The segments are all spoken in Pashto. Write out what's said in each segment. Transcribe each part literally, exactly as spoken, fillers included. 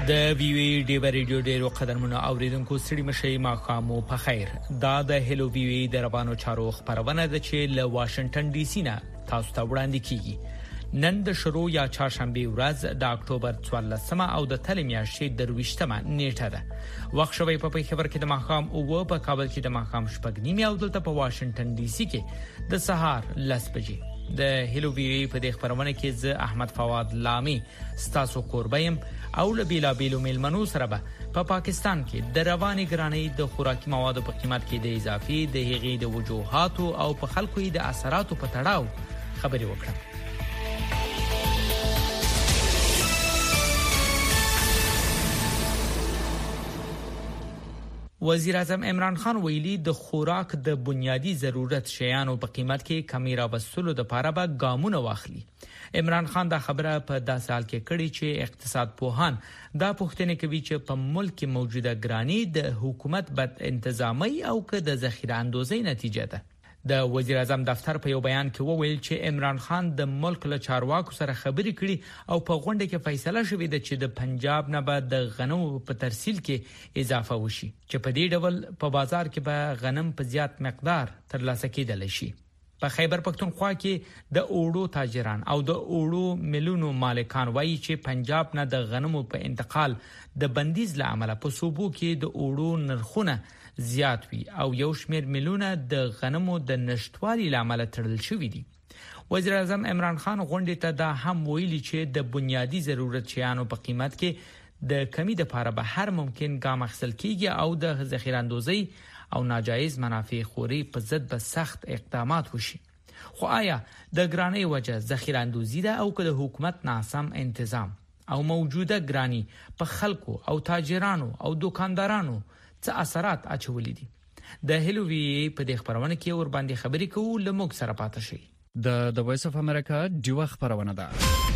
د وی وی ډیو ریډیو ډیرو قدرمنو اوریدونکو ستړي مشي ما خامو په خیر دا د هلو وی وی د روانو چارو خبرونه د چې له واشنگټن ډي سي نه تاسو ته وړاندې کیږي نن د شروع یا چهارشنبه ورځ د اکتوبر څوارلسمه او د تلې میاشتې درويشتمه نیټه ده وخت شوی په خبر کې د ماخام او په کابل کې د ماخام شپږ نیمه او دلته په واشنگټن ډي سي کې د سهار لس بجې د هلو وی وی په دې خبرونه کې ز احمد فواد لامي ستاسو قربایم او لبیلا بیلو میلمنو سره به په پا پاکستان کې د رواني ګرانۍ د خوراکي موادو په قیمت کې د اضافي د هغې د وجوهاتو او په خلکو د اثراتو په تړاو خبري وکړه وزیر اعظم عمران خان ویلي د خوراک د بنیادی ضرورت شیانو په قیمت کې کمی راوستلو د لپاره به ګامونه واخلي عمران خان دا خبره په داسې حال کې کړې چې اقتصاد پوهان دا پوښتنه کوي چې په ملک کې موجوده ګرانی د حکومت بد انتظامی او که د ذخیره اندوزۍ نتیجه ده د وزیر اعظم دفتر په یو بیان کې وویل چې عمران خان د ملک له چارواکو سره خبرې کړي او په غونډه کې فیصله شوې ده چې د پنجاب نه به د غنمو په ترسیل کې اضافه وشي چې په دې ډول په بازار کې به غنم په زیات مقدار ترلاسه کېدل شي په خیبر پختونخوا کې د اوړو تاجران او د اوړو ملونو مالکان وایي چې پنجاب نه د غنمو په انتقال د بندیز له امله په صوبو کې د اوړو نرخونه زیات وي او یو شمېر ملونه د غنمو د نشټوالي لامل تړل شوی دي وزیر اعظم عمران خان غونډې ته دا هم ویلي چې د بنیادی ضرورت شیانو په قیمت کې د کمی د لپاره به هر ممکن ګام اخیستل کیږي او د ذخیره اندوزۍ او ناجایز منافع خوري په ضد به سخت اقدامات وشي خو آیا د ګرانی وجه ذخیره اندوزي ده او که د حکومت ناسم تنظیم او موجوده ګرانی په خلکو او تاجرانو او دکاندارانو څه اثرات اچولې دي د هلو وی په دې خبرونه کې ور باندې خبرې کوو لموږ سره پاتې شي د د وایس اف امریکا ډیو خبرونه ده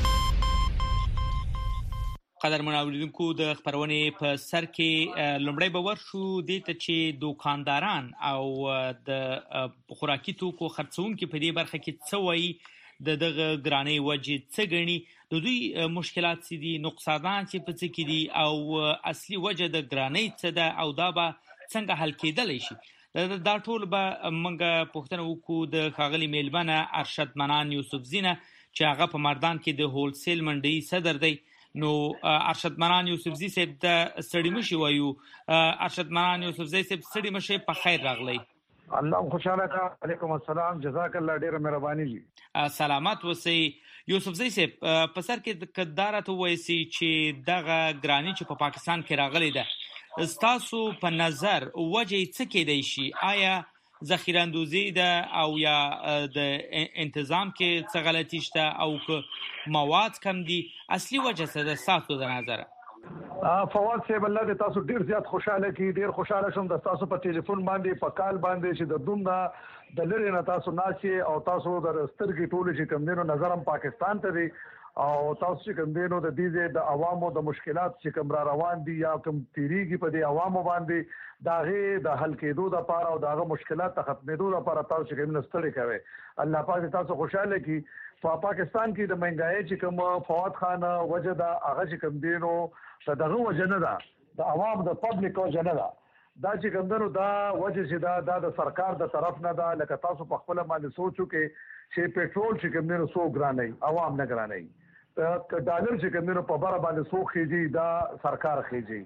قدرمن اوریدونکو د خبرونه په سر کې لومړی به ورشو د ته چې دکانداران او د خوراکي توکو خرڅونکو په دې برخه کې څه وایي د دغه ګرانی وجه څه غني د دوی مشکلات سي دي نقصانات چې په څه کې دي او اصلي وجه د ګرانی څه ده او دا به څنګه حل کېدلی شي دا ټول به موږ پوښتنه وکړو د ښاغلي میلمنه ارشد منان یوسف زینه چې هغه په مردان کې د هولسیل منډي صدر دی نو ارشد منان یوسف زی صاحب د سړی مشي وایو ارشد منان یوسف زی صاحب سړی مشي په خیر راغلی الله خوشاله کا علیکم السلام جزاک الله ډیره مهرباني جی سلامات وسی یوسف زی صاحب په سر کې کدارت وایسي چې دغه ګرانی چې په پاکستان کې راغلی ده ستاسو په نظر وجه څه کېدای شي آیا ذخیره اندوزي ده او یا د انتظام کې څه غلطی شته او که مواد کم دي اصلي وجه څه ده ستاسو د نظر فواد صاحب الله دې تاسو ډیر زیات خوشاله کی ډیر خوشاله شوم د تاسو په ټلیفون باندې په کال باندې چې د دومره د لری نه تاسو ناشي او تاسو د سترګې ټول چې کوم دینو نظرم پاکستان ته دی او تاسو چې کوم دینو د دې د عوامو د مشکلات چې کوم را روان دي یا کوم تیریږي په دې عوامو باندې داغه د حل کېدو د لپاره او داغه مشکلات ته ختمېدو لپاره تاسو چې کوم نستړي کوي الله پاک تاسو خوشاله کی په پاکستان کې د مهنګای چې کوم فواد خان وجه دا هغه چې کوم دینو دغه وجه نه ده د عوام د پبلک وجه نه ده دا چې کوم دینو دا وجه چې دا د سرکار د طرف نه ده لکه تاسو په خپل باندې سوچو کې چې پېټرول چې کوم دینو سو ګرانای عوام نه ګرانای ک ډالر چې کوم دینو په بار باندې سو خېږي دا سرکار خېږي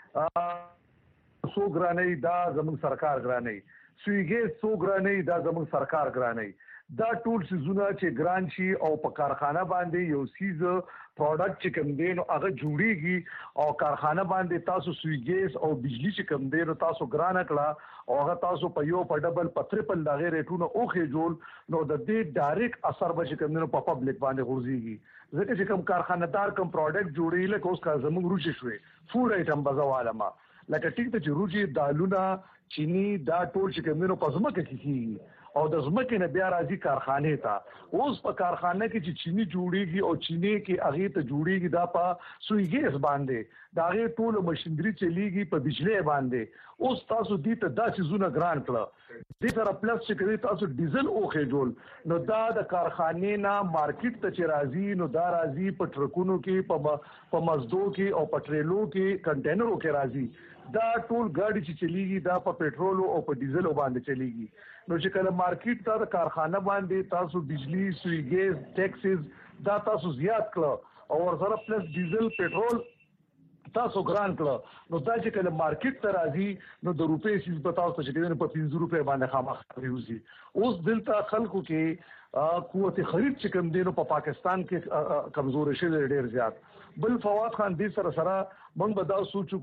سو ګرانای دا زموږ سرکار ګرانای سویګي سو ګرانای دا زموږ سرکار ګرانای دا ټول سيزونه چې ګران شي او په کارخانه باندې یو سیز پروډکټ چې کوم دین هغه جوړیږي او کارخانه باندې تاسو سوی ګیس او بجلی چې کوم دین تاسو ګران کړه او هغه تاسو په یو په ډبل په ټریپل دا غیر ټونه اوخه جوړ نو د دې ډایرکټ اثر به چې کوم دین په پبلک باندې غورځيږي ځکه چې کوم کارخانه دار کوم پروډکټ جوړی لکه اوس کا زموږ روچي شوې فود آیټم بزواله ما لکه ټیک ته چې روچي دالونه چینی دا ټول چې کوم دین په زمکه کې کیږي او د ځمکې نه بیا راځي کارخانه ته اوس په کارخانه کې چې چینی جوړیږي او چینی کې هغه ته جوړیږي دا په سوی ګیس باندې دا هغه ټول ماشينري چلیږي په بجلی باندې اوس تاسو دې ته داسې زونه ګران کړه دې سره پلس چې کوي تاسو ډیزل اوخه جوړ نو دا د کارخانه نه مارکیټ ته چې راځي نو دا راځي په ټرکونو کې په په مزدو کې او په ټریلو کې کنټینرو کې راځي دا ټول ګاډي چې چلیږي دا په پېټرول او په ډیزل باندې چلیږي نو چې کله مارکیټ ته د کارخانه باندې تاسو بجلی سوی ګیس ټیکسز دا تاسو زیات کړه او ورسره پلس ډیزل پېټرول تاسو ګران کړه نو دا چې کله مارکیټ ته راځي نو د روپې سیس په تاسو چې کېدنه په پنځه روپے باندې خامخا ریوزي اوس دلته خلکو کې قوت خرید چې کوم دینو په پاکستان کې کمزور شي ډیر زیات بل فواد خان دې سره سره موږ به دا سوچو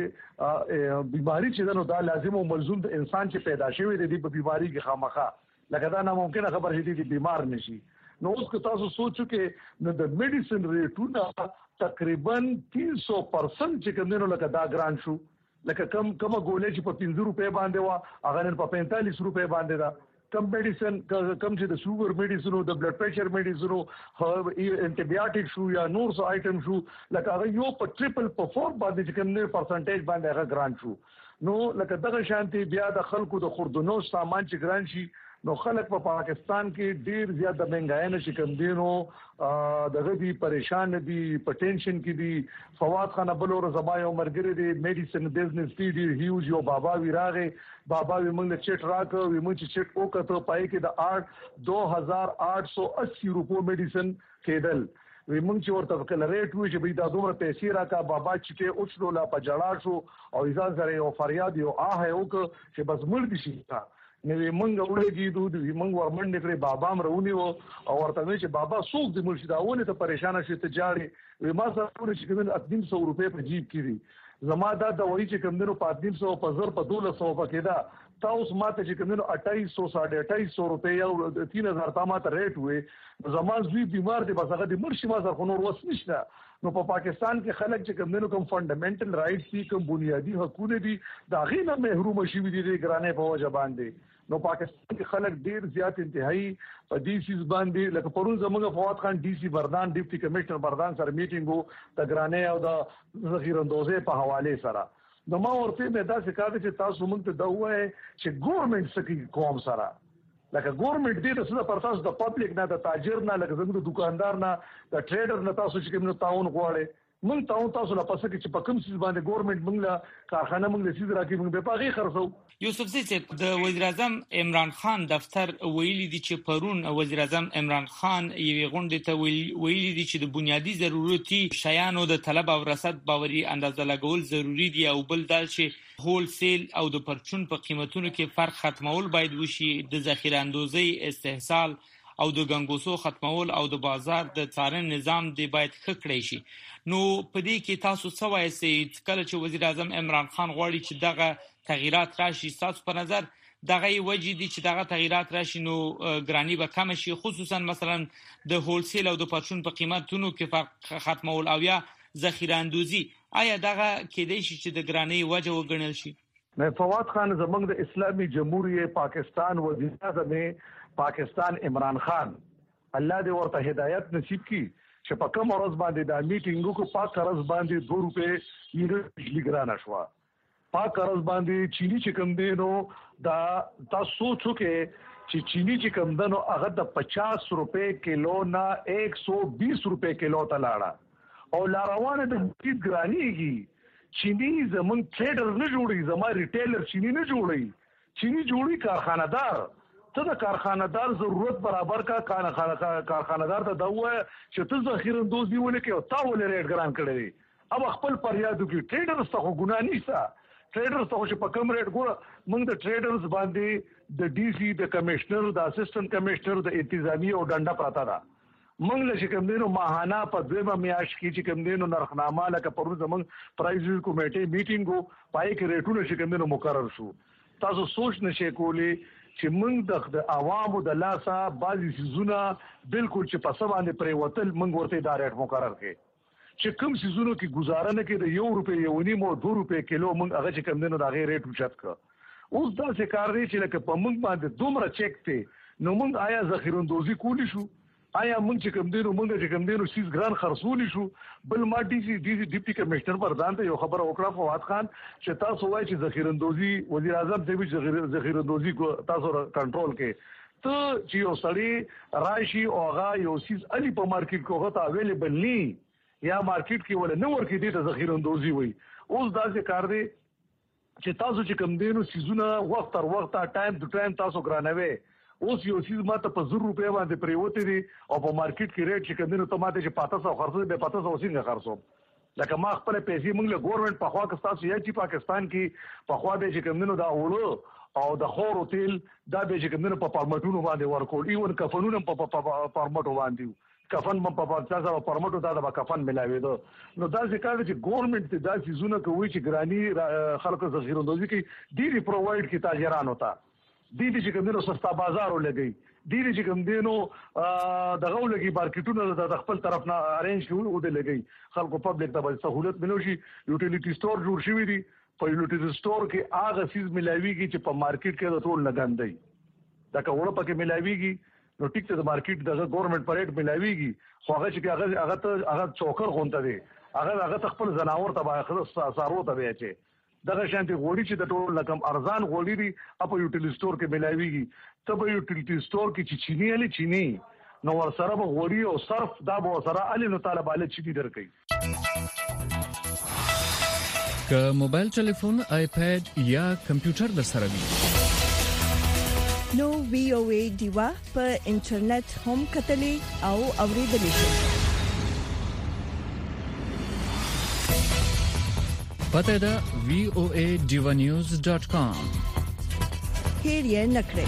چې بیماری چې نو دا لازم او ملزوم د انسان چې پیدا شوی دی په بیماری کې خامخا لکه دا ناممکنه خبر شي چې بیمار نشي نو اوس که تاسو سوچو کې نو د میډیسن ریټونه تقریبا تین سو پرسنٹ چې کوم دینو لکه دا ګران شو لکه کم کم ګولې چې په پنځه روپے باندې وا هغه نن په پینتالیس روپے باندې دا کم میډیسن کم چې د شوګر میډیسن او د بلډ پریشر میډیسن او انټي بایوټیک شو یا نور څه آیټم شو لکه هغه یو په ټریپل په فور باندې چې کوم نه پرسنټیج باندې هغه ګران شو نو لکه دغه شانتي بیا د خلکو د خوردونو سامان چې ګران شي نو خلک په پا پاکستان کې ډیر زیات د مهنګای نه شي کم دینو دغه دي پریشان دي په ټینشن کې دي فواد خان بلور زمای عمر ګری دي میډیسن بزنس دی ډیر هیوج یو بابا ویراغه بابا وی موږ چټ راکو وی موږ چټ وکړو پای کې د آठ دو هزار آठ سو اسی روپو میډیسن کېدل وی موږ چې ورته کله ریټ وی چې دا دومره پیسې راکا بابا چې اوچلو لا په جړا شو او ځان سره یو فریاد یو آه یو چې بس مړ دي شي نو موږ وړي دوی موږ ورمنډ کړی بابا مرونی او ورته چې بابا څوک دې مرشد اونه ته پریشان شي ته جاړي وی ما سره چې کوم اته سو روپے په جیب کړي زما دا د وایي چې کوم دنو په اته سو په زر په دوله سو په کېدا تاسو ماته چې کوم دنو اټایس سو ساڑھے اټایس سو روپے او تین هزار تا ماته ریټ وې زما زوی بیمار دی بس هغه د مرشي ما سره نور وس نشته نو په پاکستان کې خلک چې کوم دنو کوم فندامنټل رائټس دي کوم بنیادی حقوق دي دا غینه محروم شي دي د ګرانې په وجه باندې نو پاکستان کې خلک ډیر زیات انتهایی په دې سیس باندې لکه پرون زموږ فواد خان ډي سي بردان ډیپټي کمشنر بردان سره میټینګ وو د ګرانې او د ذخیره اندوزې په حواله سره نو ما ورته مې دا څه کار چې تاسو موږ ته دا وایي چې ګورنمنت سکی قوم سره لکه ګورنمنت دې د څه پر تاسو د پبلک نه د تاجر نه لکه زموږ د دکاندار نه د ټریډر نه تاسو چې کوم تعاون غواړي مونږ تاسو تاسو لا پسې چې په کوم څه باندې ګورنمنت مونږ لا کارخانه مونږ له سیده راکې مونږ به پاغي خرڅو یوسف زی چې د وزیر اعظم عمران خان دفتر ویلي دي چې پرون وزیر اعظم عمران خان یوې غونډې ته ویلي دي چې د بنیادی ضرورتي شیانو د طلب او رسد باوري اندازه لګول ضروری دي او بل دا چې هول سیل او د پرچون په قیمتونو کې فرق ختمول باید وشي د ذخیره اندوزۍ استحصال او د ګنګوسو ختمول او د بازار د څارنې نظام دی باید ښه کړی شي نو په دې کې تاسو څه وایئ چې کله چې وزیر اعظم عمران خان غواړي چې دغه تغییرات راشي تاسو په نظر دغه وجې دي چې دغه تغییرات راشي نو ګرانی به کم شي خصوصا مثلا د هول سیل او د پرچون په قیمتونو کې فرق ختمول او یا ذخیره اندوزي آیا دغه کېدای شي چې د ګرانی وجه وګڼل شي مې فواد خان زمنګ د اسلامي جمهوریت پاکستان وزیر اعظم پاکستان عمران خان الله دې ورته هدایت نصیب کړي چې په کوم ورځ باندې دا میټینګ کو پاک ورځ باندې دو روپے یې لګرانه شو پاک ورځ باندې چینی چې کوم دینو دا تاسو سوچو کې چې چینی چې کوم دنو هغه د پچاس روپے کیلو نه ایک سو بیس روپے کیلو ته لاړه او لاروانه د هیڅ ګرانیږي چینی زمون ټریډر نه جوړي زما ریټیلر چینی نه جوړي چینی جوړي کارخانه‌دار ته د کارخانه‌دار ضرورت برابر کا کارخانه‌دار ته دا وایي چې ته ذخیره اندوز نیولې کې او تا ولې ریټ ګران کړی دی اب خپل پریادو کې ټریډرز ته ګناه نشته ټریډرز ته چې په کم ریټ ګوره موږ د ټریډرز باندې د ډي سي د کمشنر د اسسټنټ کمشنر د انتظامی او ډنډه پراته ده موږ له کوم دینو ماهانه په دویمه میاشت کې چې کوم دینو نرخنامه لکه پرون زموږ پرایز کمیټې میټینګ وو پای کې ریټونه چې کوم دینو مقرر شو تاسو سوچ نشئ کولی چې موږ د عوامو د لاسه بعضی سيزونه بالکل چې په سبا باندې پرې وتل موږ ورته دا ریټ مقرر کړي چې کوم سيزونو کې گزاره نه کړي د یو روپے یو نیم او دو روپے کیلو موږ هغه چې کوم دینو دا غیر ریټ اوچت کړ اوس دا څه کار دی چې لکه په موږ باندې دومره چیک ته نو موږ آیا ذخیرندوزي کولی شو آیا موږ چې کوم دینو موږ چې کوم دینو سیس ګران خرصولی شو بل ما ډي سي ډي سي ډیپټي کمشنر پردان ته یو خبره وکړه فواد خان چې تاسو وایي چې ذخیرندوزي وزیر اعظم ته وی ذخیرندوزي کو تاسو کنټرول کې ته چې یو سړی راشي او هغه یو سیس علي په مارکیټ کې هوته اویلیبل ني یا مارکیټ کې ول نه ورکې دي ته ذخیرندوزي وي اوس دا څه کار دی چې تاسو چې کوم دینو سیزونه وخت تر وخت ټایم ټو ټایم تاسو ګرانوي اوس یو سیز ماته په زر روپیا باندې پریوته دي او په مارکیټ کې ریټ چې کوم دینو ته ماته چې پاتہ سو خرڅه به پاتہ سو څنګه خرڅو لکه ما خپل پیسې موږ له ګورنمنت په خوا کې تاسو یا چې پاکستان کې په خوا به چې کوم دینو دا وړو او د خور هوتل دا به چې کوم دینو په پرمټونو باندې ورکول ایون کفنونو په پرمټو باندې کفن په پاتاسه او پرمټو دا د کفن ملاوي دو نو دا ځکه چې ګورنمنت دا سيزونه کوي چې ګراني خلکو ذخیرندوزي کې ډيري پرووايډ کی تاجران ہوتا دي چې کوم دینو سستا بازار ولګي دي چې کوم دینو دغه ولګي مارکیټونو د خپل طرف نه ارینج کوي او د لګي خلکو پبلک ته سہولت ملوشي یوټیلیټي سٹور جوړ شوی دي په یوټیلیټي سٹور کې هغه سیز ملاويږي چې په مارکیټ کې د ټول لګاندي دا کومه پکې ملاويږي نو ټیک ته د مارکیټ د ګورنمنت پریډ ملاويږي خو هغه چې هغه هغه ته هغه چوکر غونته دي هغه هغه خپل زناور ته باخره سارو ته وي چې دغه شانتي غوړي چې د ټول لکم ارزان غوړي دي په یوټیلیټي سٹور کې ملاويږي ته په یوټیلیټي سٹور کې چې چینی علي چینی نو ور سره به غوړي او صرف دا به سره علي نو طالب علي چینی درکې که موبایل ټلیفون آیپاد یا کمپیوټر در سره وي نو وی او ای دیوا په انټرنیټ هم کتلې او اوریدلې شئ. پته ده وی او ای دیوا نیوز ډاٹ کام. هیر یې نکړئ.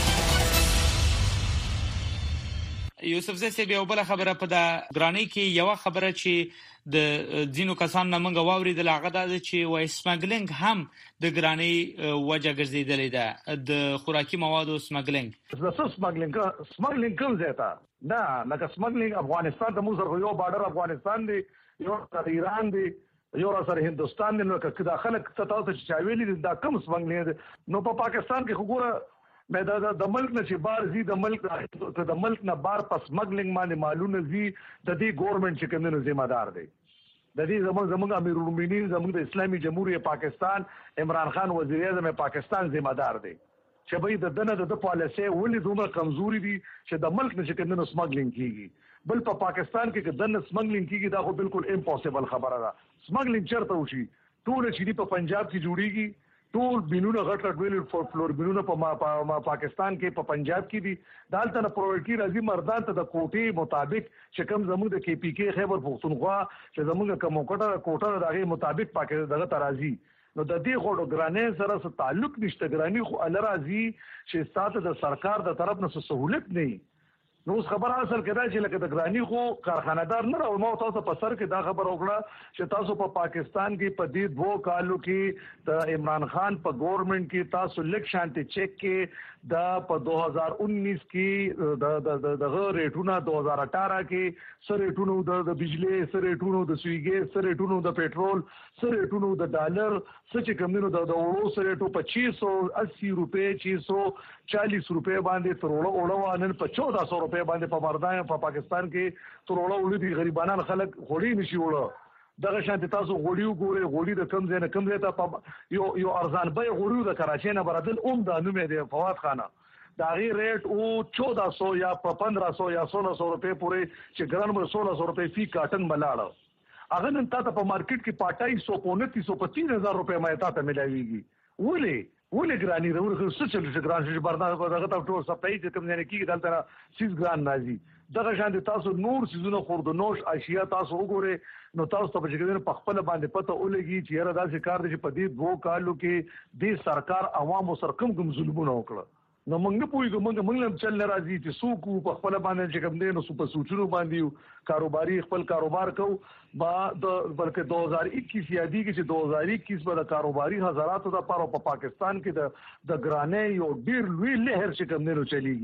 یوسف زه بیا بل خبره په دا ګرانی کې یو خبره چې د ځینو کسان نمنګ واوریدل هغه د چې وای سمګلینګ هم د ګرانی وجه ګرځیدلې ده د خوراکي موادو سمګلینګ د څه سمګلینګ سمګلینګ کوم ځای نه لکه سمګلینګ افغانستان د موږ سره یو بارډر افغانستان دی یو سره ایران دی یو سره هندستان دی نو که داخله تاسو چې چاویلی دا کوم سمګلینګ نو په پاکستان کې وګوره مې دا د ملک نه چې بار زی د ملک د ملک نه بار پس سمګلینګ باندې معلومه زی د دې ګورنمنت چې کومه ذمہ دار دی د دې زموږ زموږ امیر المؤمنین زموږ د اسلامي جمهوریت پاکستان عمران خان وزیر اعظم پاکستان ذمہ دار دی چې به د دنه د پالیسي ولې دومره کمزوري دي چې د ملک نشه کومه سمګلینګ کیږي بل په پاکستان کې چې دنه سمګلینګ کیږي دا خو بالکل امپوسیبل خبره ده سمګلینګ چرته وشي ټول چې په پنجاب کې جوړیږي ټول بینونه غټ غټ ویل فلور بینونه په پاکستان کې په پنجاب کې دي دالته نه پرووایډ کی راځي مردان ته د کوټې مطابق چې کوم زموږ د کې پی کې خیبر پختونخوا چې زموږ کوم کوټه کوټه دغه مطابق پاکستان دغه ترازی نو د دې خورو ګرانې سره څه تعلق نشته ګرانی خو ال راځي چې ستاسو د سرکار د طرف نه سہولت نه نو خبر اصل کدا چې لکه د ګرانی خو کارخانه‌دار نه راو ما تاسو په سر کې دا خبر وکړه چې تاسو په پاکستان کې په دې دوه کالو کې د عمران خان په ګورنمنت کې تاسو لیک شانتي چیک کې دا په دو هزار انیس کې د د دغه ریټونو دو هزار اٹھارہ کې سره ریټونو د بجلی سره ریټونو د سویګي سره ریټونو د پېټرول سره ریټونو د ډالر سچ کمونو د اورو سره ریټو پچیس سو اسی روپے چھ سو چالیس روپے باندې تروړو اورو نن په چودہ سو روپے باندې په مردان په پاکستان کې تروړو ولې غریبانان خلک غوړي نشي وړو دغه شانتي تاسو غوړیو ګوري غوړي د کم ځای نه کم ځای ته یو یو ارزان به غوړیو د کراچۍ نه برادل اوم د نومې د فواد خانه دا غي ریټ او چودہ سو یا پندرہ سو یا سولہ سو روپے پورې چې ګران مر سولہ سو روپے فی کاټن ملاړ هغه نن تاسو په مارکیټ کې پټای سو پونتی سو په تین هزار روپے مې تاسو ملایويږي ولې ولې ګرانی د ورخه څه چل چې ګران شي برداشت دغه ټول سپای چې کوم نه کیږي دلته سیس ګران نازي دغه شان دي تاسو نور سيزونه خورد نوش اشیاء تاسو وګوره نو تاسو ته په جګړه په خپل باندې پته ولګي چې یاره داسې کار دي چې په دې دوه کالو کې د سرکار عوامو سره کوم کوم ظلمونه وکړه نو موږ نه پوهیږو موږ موږ هم چل راځي چې څوک په خپل باندې چې کوم دي نو په سوچونو باندې کاروباري خپل کاروبار کو با د بلکې دو هزار اکیس یادی کې چې دو هزار اکیس په کاروباري حضراتو د پاره په پاکستان کې د د ګرانې یو ډیر لوی لهر چې کوم نه چلیږي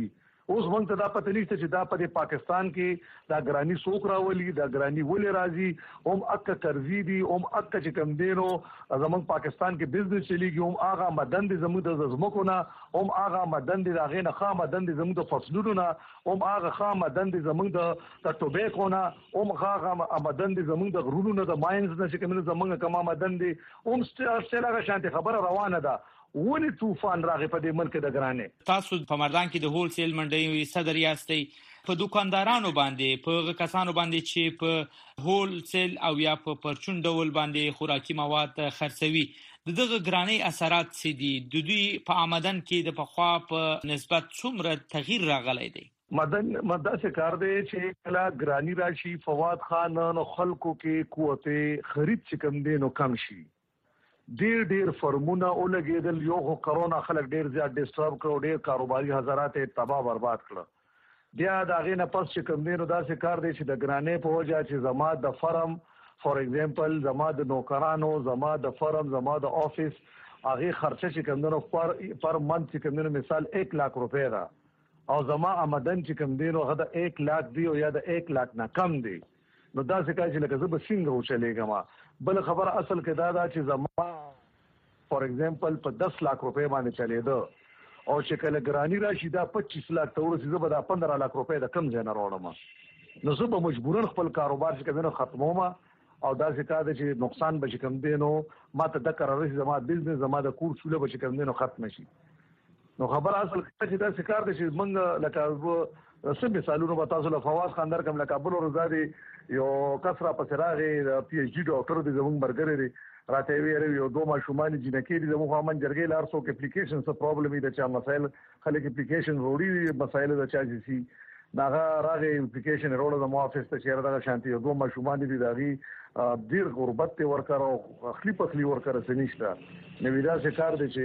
اوس موږ ته دا پته نشته چې دا په پاکستان کې دا ګرانی سوق راولي دا ګرانی ولې راځي هم اکه قرضې دي هم اکه چې کم دینو زموږ پاکستان کې بزنس چلیږي هم هغه مدن دي زموږ د زمکو نه هم هغه مدن دي هغه نه خام مدن دي زموږ د فصلونو نه هم هغه خام مدن دي زموږ د ټوبیکو نه هم هغه مدن دي زموږ د غرونو نه د ماینز نه چې کوم زموږ کما مدن دي هم ستاسو شانتي خبره روانه ده ونی طوفان راغی په دې ملک د ګرانه تاسو په مردان کې د هول سیل منډي صدر یاستئ په دکاندارانو باندې په کسانو باندې چې په هول سیل او یا په پرچون ډول باندې خوراکي مواد خرڅوي دغه ګراني اثرات سي دي د دوی په آمدن کې د پخوا په نسبت څومره تغییر راغلی دی مدن مدد سے کار دی چې کلا ګرانی راشي فواد خان نو خلکو کې قوت خرید چې کم دی نو کم شي ډیر ډیر فرمونه اولګیدل یو خو کرونا خلک ډیر زیات ډیسټرب کړو ډیر کاروباري حضرات تباہ برباد کړ بیا دا غي نه پس چې کم دی نو دا څه کار دی چې د ګرانې په وجه چې زما د فرم فور ایگزامپل زما د نوکرانو زما د فرم زما د افیس هغه خرچه چې کم دی نو پر پر منث چې کم دی نو مثال एक लाख रुपए را او زما آمدن چې کم دی نو هغه एक लाख دی او یا د एक लाख نه کم دی نو دا څه کوي چې لکه زه به څنګه وچلېږم بل خبر اصل کې دا دا چې زما فور ایگزامپل په दस लाख रुपए باندې چلےده او چې کله ګرانی راشي دا पच्चीस लाख ته ورسې زه به دا पंद्रह लाख रुपए د کم ځای نه راوړم نو زه به مجبورن خپل کاروبار چې کمنو ختموم او دا څه کار دی چې نقصان به کم دینو ماته د قرار زما بزنس زما د کور شوله به کم دینو ختم شي نو خبر اصل چې دا څه کار دی چې موږ لکه سم مثالونو به تاسو له فواز خاندار کوم لکه بل ورزادي یو کسره پسراغي پی ایچ ډی ډاکټر دی زموږ برګر دی راته ویری یو دوه ماشومان جنکی دي زموږ هم جرګې لار سو کې اپلیکیشن څه پرابلم دی چې مسایل خلک اپلیکیشن وروړي مسایل د چا سي ناغه راغی اپلیکیشن وروړه د موافقه ته چیرې دا شانتي یو دوه ماشومان دي داغي ډیر غربت ته ورکړو خپل په خپل ورکړه سنيشته نو ویدا څه کار دی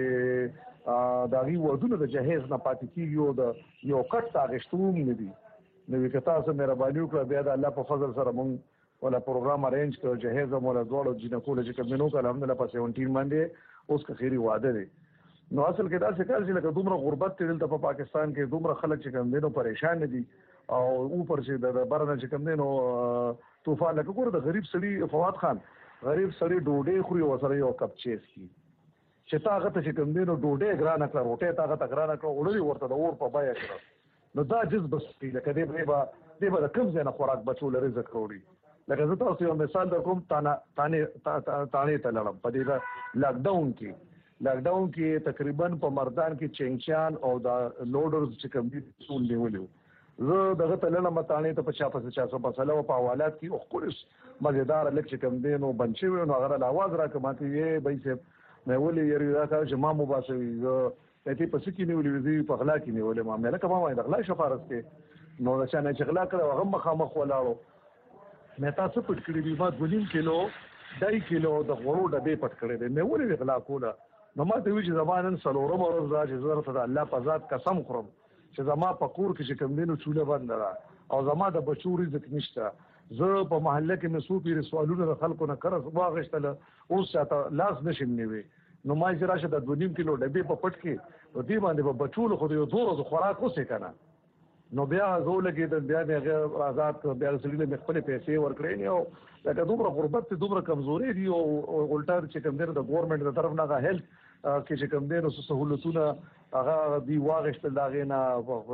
چې داغي ودونه د جهیز نه پاتې کیږي او د یو کټ تاغشتوم نه دي نو وکتا سره مهرباني وکړه بیا د الله په فضل سره مونږ ولا پروګرام ارینج کړ جهیز مولا دوړو جنکو لږ کمنو کله الحمدلله په سبعتر باندې اوس که خيري وعده دي نو اصل کې دا څه کار چې لکه دومره غربت تل په پاکستان کې دومره خلک چې کم دي نو پریشان دي او اوپر چې د برنه چې کم دي نو طوفان لکه ګور د غریب سړي فواد خان غریب سړي ډوډۍ خوري او سره یو کپ چیس کی چې تا هغه ته چې کم دي نو ډوډۍ ګرانه کړه روټه تا هغه ته ګرانه کړه وړي ورته د اور په بیا کړه نو دا جذب سپی لکه دې به دې به کم ځای نه خوراک بچول رزق وروړي لکه زه تاسو یو مثال درکوم تانه تانه تانه ته لړم په دې لاک ډاون کې لاک ډاون کې تقریبا په مردان کې چنګچان او دا لوډرز چې کوم دي ټول نیولیو زه دغه ته لړم تانه ته په چاپه چاپه مسله او په حوالات کې او خورس مزیدار لک چې کوم دي نو بنچي نو هغه आवाज راکمه چې به سه مې ولې یری دا کار چې ما مباسوي زه ته په سکه نیولې وی په غلا کې نیولې ما مې لکه ما وای د غلا شفارت کې نو چې نه چې غلا کړو هغه مخامخ ولاړو مې تاسو پټ کړی دی ما دولیم کیلو ډای کیلو د غوړو ډبې پټ کړی دی مې ولې غلا کوله نو ما ته وی چې زمانن سلورم ورځ دا چې زړه ته الله په ذات قسم خورم چې زما په کور کې چې کوم دینو چوله بند را او زما د بچوري ځک نشته زه په محله کې مسوپی رسوالونو خلکو نه کرس واغشتله اوس ته لاس نشم نیوي نو ما چې راشه د دونیم کیلو ډبې په پټ کې او دې باندې په بچول خو یو دورو د خوراک اوسې کنه نو بیا زه لګې د بیا د آزاد بیا سړي له خپل پیسې ورکړې نه او لکه دومره غربت ته دومره کمزوري دي او الټا چې کوم در د ګورنمنت تر طرف نه غا هیلث کې چې کوم دینو سہولتونه هغه دی واغشتل داغه نه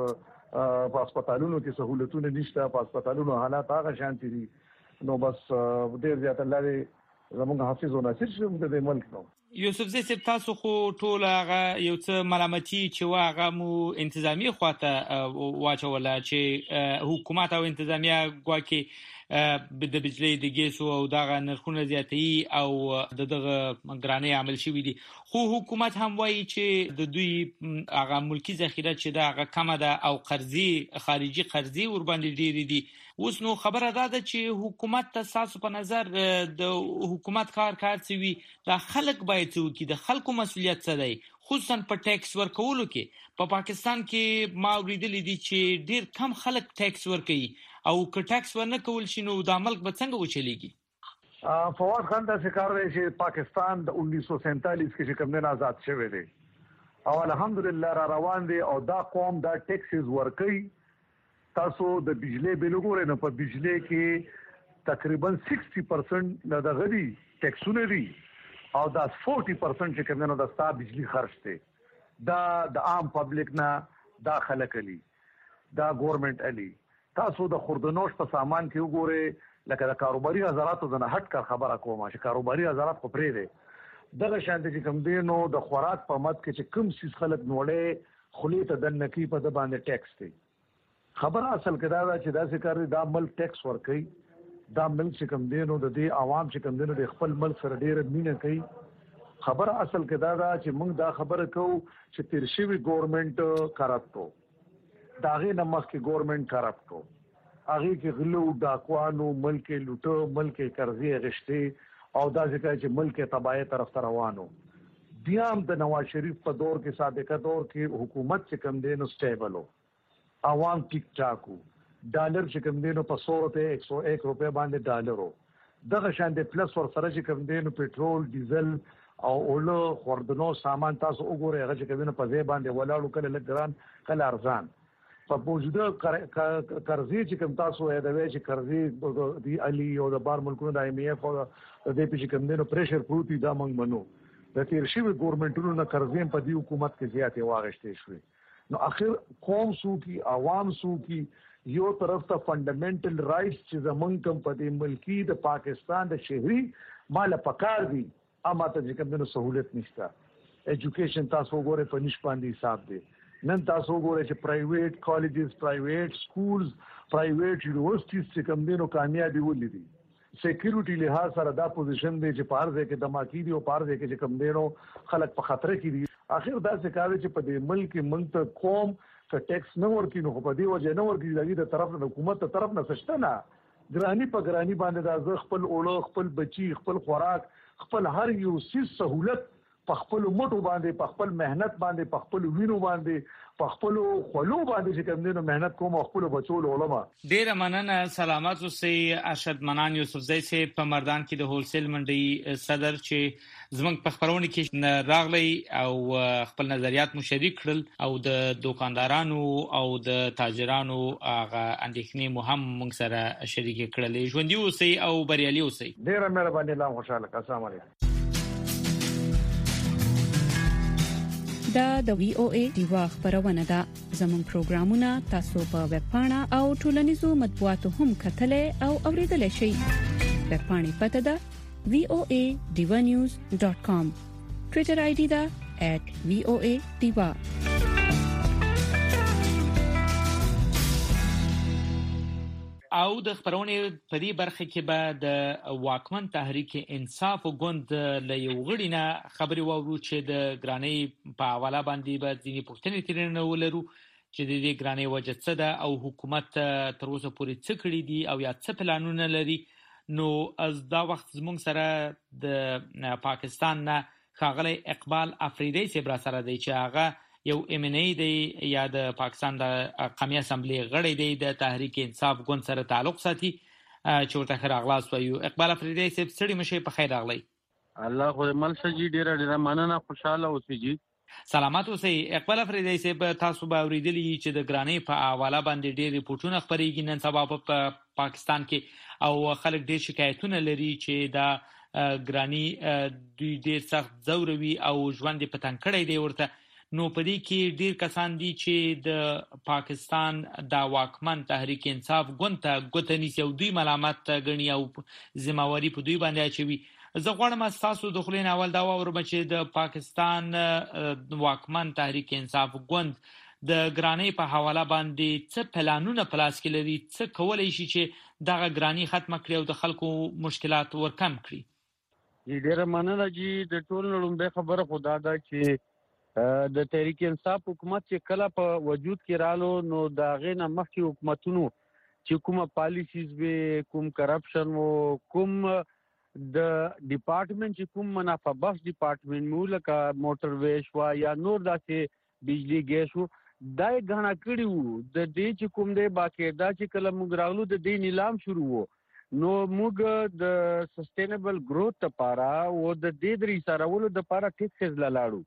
په هسپتالونو کې سہولتونه نشته په هسپتالونو حالات هغه شانتي دي نو بس ډیر زیات الله دې زموږ حافظ او ناصر شوم د ملک نو یوسف زی سپ تاسو خو ټول هغه یو څه ملامتي چې واغه مو انتظامی خواته واچوله چې حکومت او انتظامیه ګواکي د بجلی د ګیسو او دغه نرخونه زیاتې او دغه ګرانې عمل شوی دي خو حکومت هم وایي چې د دوی هغه ملکی ذخیره چې دا هغه کمه ده او قرضې خارجي قرضې ور باندې ډېری دي اوس نو خبره ده چې حکومت تاسو په نظر د حکومت کار کار کوي دا خلک باید څوک د خلکو مسولیت څه دی خصوصا په ټیکس ورکولو کې په پا پاکستان کې ما اوریدلې دي چې ډیر کم خلک ټیکس ورکوي او که ټیکس ورنه کول شي نو د ملک به څنګه وچلیږي فواد خان دا څه کار دی چې پاکستان د उन्नीस सौ सैंतालीस کې کوم نه آزاد شوی دی او الحمدلله را روان دي او دا قوم دا ټیکسز ورکي. تاسو د بجلی بل وګورئ نو په بجلی کې تقریبا شصت پرسنټ د غدي ټیکسونه دي او دا چالیس پرسنټ چې کومه د ستا بجلی خرج دي. دا د عام پبلک نه داخله کړي، دا ګورنمنت علي. تاسو د خوردنوش په سامان کې وګورئ لکه د کاروباري غزراتو د نه هټ کار خبره کوم چې کاروباري غزرات خو پرې دي دغه شان دي کوم دی نو د خوراک په مد کې چې کوم سیس خلک نوړې خلیته د نکی په د باندې ټیکس دی. خبره اصل کې دا ده چې دا څه کوي دا ملک ټیکس ورکوي، دا ملک چې کوم دی نو د دې عوام چې کوم دی نو د خپل ملک سره ډیره مینه کوي. خبره اصل کې دا ده چې موږ دا خبره کوو چې تیر شوی ګورنمنت کرپټو داغه نمخ کې ګورنمنت کرپټو هغه کې غلو ډاکوانو ملک لوټو ملک قرضې غشتي او دا ځکه چې ملک تباہی طرف ته روانو. بیا هم د نواز شریف په دور کې سابقه دور کې حکومت چې کوم دی نو سټیبل او عوام ټیک ټاکو ډالر چې کوم دی نو په سو روپے ایک سو ایک روپے باندې ډالرو دغه شان د پلس ور سره چې کوم دی نو پېټرول ډیزل او اولو خوردنو سامان تاسو وګورئ هغه چې کوم دی په ځای باندې ولاړو کله لګران کله ارزان. په موجوده قرضې چې کوم تاسو یې د وی چې قرضې دی علي او د بار ملکونو د ایم ایف او د دې په چې کوم دی نو پریشر پروتي دا موږ منو. د تیر شوی ګورنمنټونو نه قرضې په دې حکومت کې زیاتې واغشتې شوې. نو اخر قوم سو کی عوام سو کی یو طرف ته فندامنټل رائټس چې زمونږ کوم په دې ملکی د پاکستان د شهري مال پکار دي اما ته چې کوم نو سہولت نشته. ایجوکیشن تاسو وګورئ په نش باندې حساب دی. نن تاسو وګورئ چې پرایویټ کالجز پرایویټ سکولز پرایویټ یونیورسيټیز چې کوم دي نو کامیابی ولیدي. سکیورټي لحاظ سره دا پوزیشن دی چې پار ځای کې دماکي دي او پار ځای کې چې کوم دی نو خلک په خطر کې دي. اخر دا څه کوي چې په دې ملک منځ ته قوم ک ټیکس نه ورکړي نو په دې وجه نه ورکړي د طرف د حکومت ته طرف نه سشته نه ګرانی په ګرانی باندې دا ځ خپل اولو خپل بچي خپل خوراک خپل هر یو سیس سہولت په خپل موټو باندې په خپل مهنت باندې په خپل وینو باندې په خپل خلو باندې چې کوم دینو مهنت کوم خپل بچو علماء. ډیر مننه. سلامات اوسئ. ارشد منان یوسفزئی سي په مردان کې د هولسیل منډي صدر چې زمنګ په خبرونه کې راغلي او خپل نظریات مو شریک کړل او د دکاندارانو او د تاجرانو هغه اندېښنې مو هم موږ سره شریک کړلې. ژوندۍ اوسئ او بریالي اوسئ. ډیر مهرباني. الله خوشاله. السلام علیکم. دا د وی او ای دیوا خبرونه ده. زموږ پروګرامونه تاسو په ویب پاڼه او ټولنیزو مطبوعاتو هم کتلې او اوریدلای شئ. ویب پاڼې پته ده وی او ای دیوا نیوز ډاٹ کام. ټوئیټر آی ډي ده ایٹ وی او ای دیوا. او د خبرونه په دې برخه کې به د واکمن تحریک انصاف ګوند له یو غړي نه خبري وورو چې د ګرانۍ په حواله باندې به ځینې پوښتنې ترېنه ولرو چې د دې ګرانۍ وجه څه ده او حکومت تر اوسه پورې څه کړی دي او یا څه پلانونه لري. نو از دا وخت زموږ سره د پاکستان نه ښاغلی اقبال افریدی صاحب را سره دی چې هغه یو ایمنی دی یا د پاکستان د قومي اسمبلی غړی دی د تحریک انصاف ګوند سره تعلق ساتي چې ورته خیر اغلاس وایو. اقبال افریدی صاحب ستړي مشه په خیر راغلی. الله خو مل شجی ډیر ډیر مننه خوشاله اوسئ جی. سلامات اوسئ. اقبال افریدی صاحب تاسو به اوریدلی چې د ګرانۍ په حواله باندې ډیر ریپورتونه خبرېږي نن سبا په پاکستان کې او خلک ډیر شکایتونه لري چې دا ګرانۍ دوی ډیر سخت زوروي او ژوند په تنګ کړی دی ورته. نو په دې کې ډیر کسان دي چې د پاکستان د واکمن تحریک انصاف ګوند ته ګوته نیسي او دوی ملامت غني او ذمہواری په دوی باندې اچوي. زه غواړم تاسو د خلین اول دا واورم چې د پاکستان واکمن تحریک انصاف ګوند د ګرانۍ په حواله باندې څه پلانونه پلاس کې لري، څه کولای شي چې دغه ګرانۍ ختمه کړي او د خلکو مشکلات ورکم کړي. ډیر مننه جی. د ټول لومبه خبره خدا دا چې د تحریک انصاف حکومت چې کله په وجود کې رالو نو دا غینه مخکې حکومتونو چې کومه پالیسیز به کوم کرپشن او کوم د ډپارټمنټ چې کوم منافع بخش ډپارټمنټ مو لکه موټر ویش وا یا نور داسې بجلی ګیس وو دا غنا کړی وو د دې چې کوم دی باقاعده چې کله موږ راغلو د دې نیلام شروع وو نو موږ د سستینبل گروث لپاره او د دې درې سره ولو د لپاره ټیکسز لاړو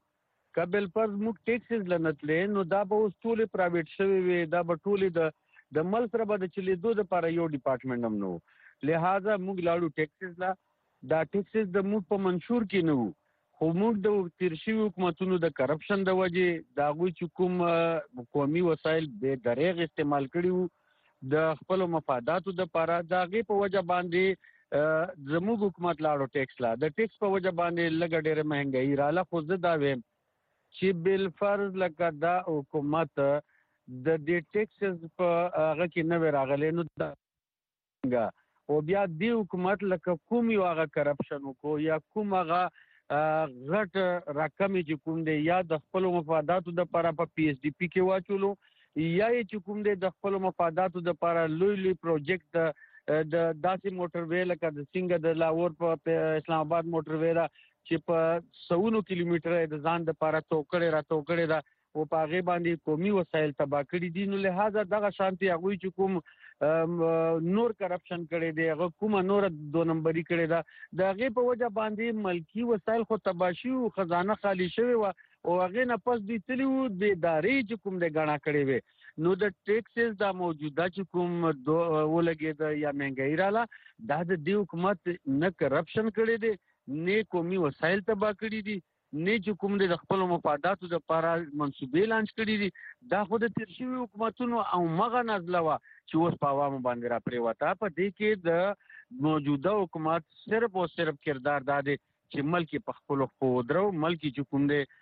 قبل فرض موږ ټیکسز لنتلې نو دا به اوس ټول پرایویټ شوی وي دا به ټول د د مل سره به د چلیدو لپاره یو ډپارټمنټ هم نو لہذا موږ لاړو ټیکسز لا دا ټیکسز د موږ په منشور کې نو خو موږ د تیرشي حکومتونو د کرپشن د وجې دا غوي چې کوم قومي وسایل به دریغ استعمال کړیو د خپل مفاداتو د لپاره دا غي په وجه باندې زموږ حکومت لاړو ټیکس لا د ټیکس په وجه باندې لګ ډېر مهنګي رااله خو زه دا ویم چې بل فرض لکه دا حکومت د دې ټیکسز په هغه کې نه راغلی نو دا او بیا دی حکومت لکه کوم یو هغه کرپشن کو یا کوم هغه غټ رقم چې کوم دی یا د خپل مفاداتو د لپاره په پی ایس ډي پی کې واچولو یا چې کوم دی د خپل مفاداتو د لپاره لوی لوی پروجیکټ د داسې موټر وې لکه د څنګه د لاهور په اسلام آباد موټر وې چې په سونو کیلومتره د ځان د لپاره توکړې را توکړې دا او په هغه باندې قومي وسایل تباہ کړي دي نو لہذا دغه شانتي هغه چې کوم نور کرپشن کړي دي هغه کوم نور دو نمبري کړي دا دغه په وجه باندې ملکی وسایل خو تباشي او خزانه خالی شوی و او هغه نه پس دي تلو د ادارې چې کوم د غنا کړي وي نو د ټیکسز دا موجوده چې کوم ولګي دا یا مهنګي رااله دا د دې حکومت نه کرپشن کړي دي نه قومي وسایل تباہ کړي دي نه چې کوم د خپل مفاداتو د لپاره منسوبې لانچ کړي دي دا خو د تیرشوي حکومتونو او مغه نازله وا چې اوس په عوامو باندې را پریوته په دې کې د موجوده حکومت صرف او صرف کردار داده چې ملک په خپل خو درو ملک چې کوم د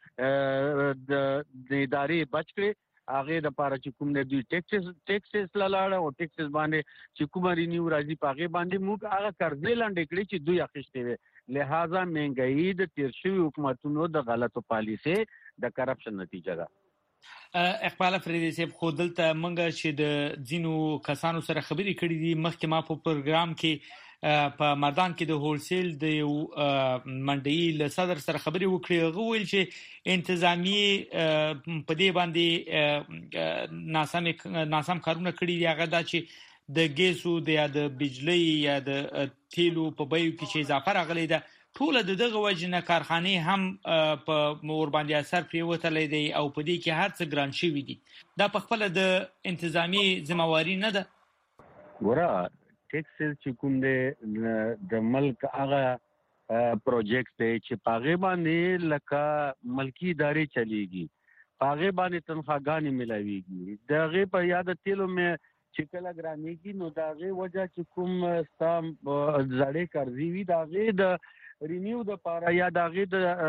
د ادارې بچ کړي هغه د لپاره چې کوم د دوی ټیکسز ټیکسز لاله او ټیکسز باندې چې کوم رینیو راځي په هغه باندې موږ هغه قرضې لاندې کړی چې دوی اخیستي وي لہذا مهنګي د تیرشوي حکومتونو د غلطو پالیسي د کرپشن نتیجه ده اقبال افریدي صاحب خو دلته منګه چې د ځینو کسانو سره خبرې کړې دي مخکې ما په پروګرام کې په مردان کې د هولسیل د یو منډي له صدر سره خبرې وکړې هغه ویل چې انتظامی په دې باندې ناسم ناسم کارونه کړي دي هغه دا چې د ګیسو د یا د بجلی یا د تیلو په بیو کې چې اضافه راغلی ده ټول د دغه وجنه کارخانه هم په مور باندې اثر پریوتلې دی او په دې کې هر څه ګران شوی دي دا په خپل د انتظامی ذمہواری نه ده ګوره ټیکسز چې کوم دی د ملک هغه پروجیکټ دی چې پاغه باندې لکه ملکی ادارې چلیږي پاغه باندې تنخواګانې ملاويږي دغه په یاد تیلو مې چې کله ګرانی کی نو داغه وجہ چې کوم سام زړې قرضې وي داغه د رینیو د پاره یا داغه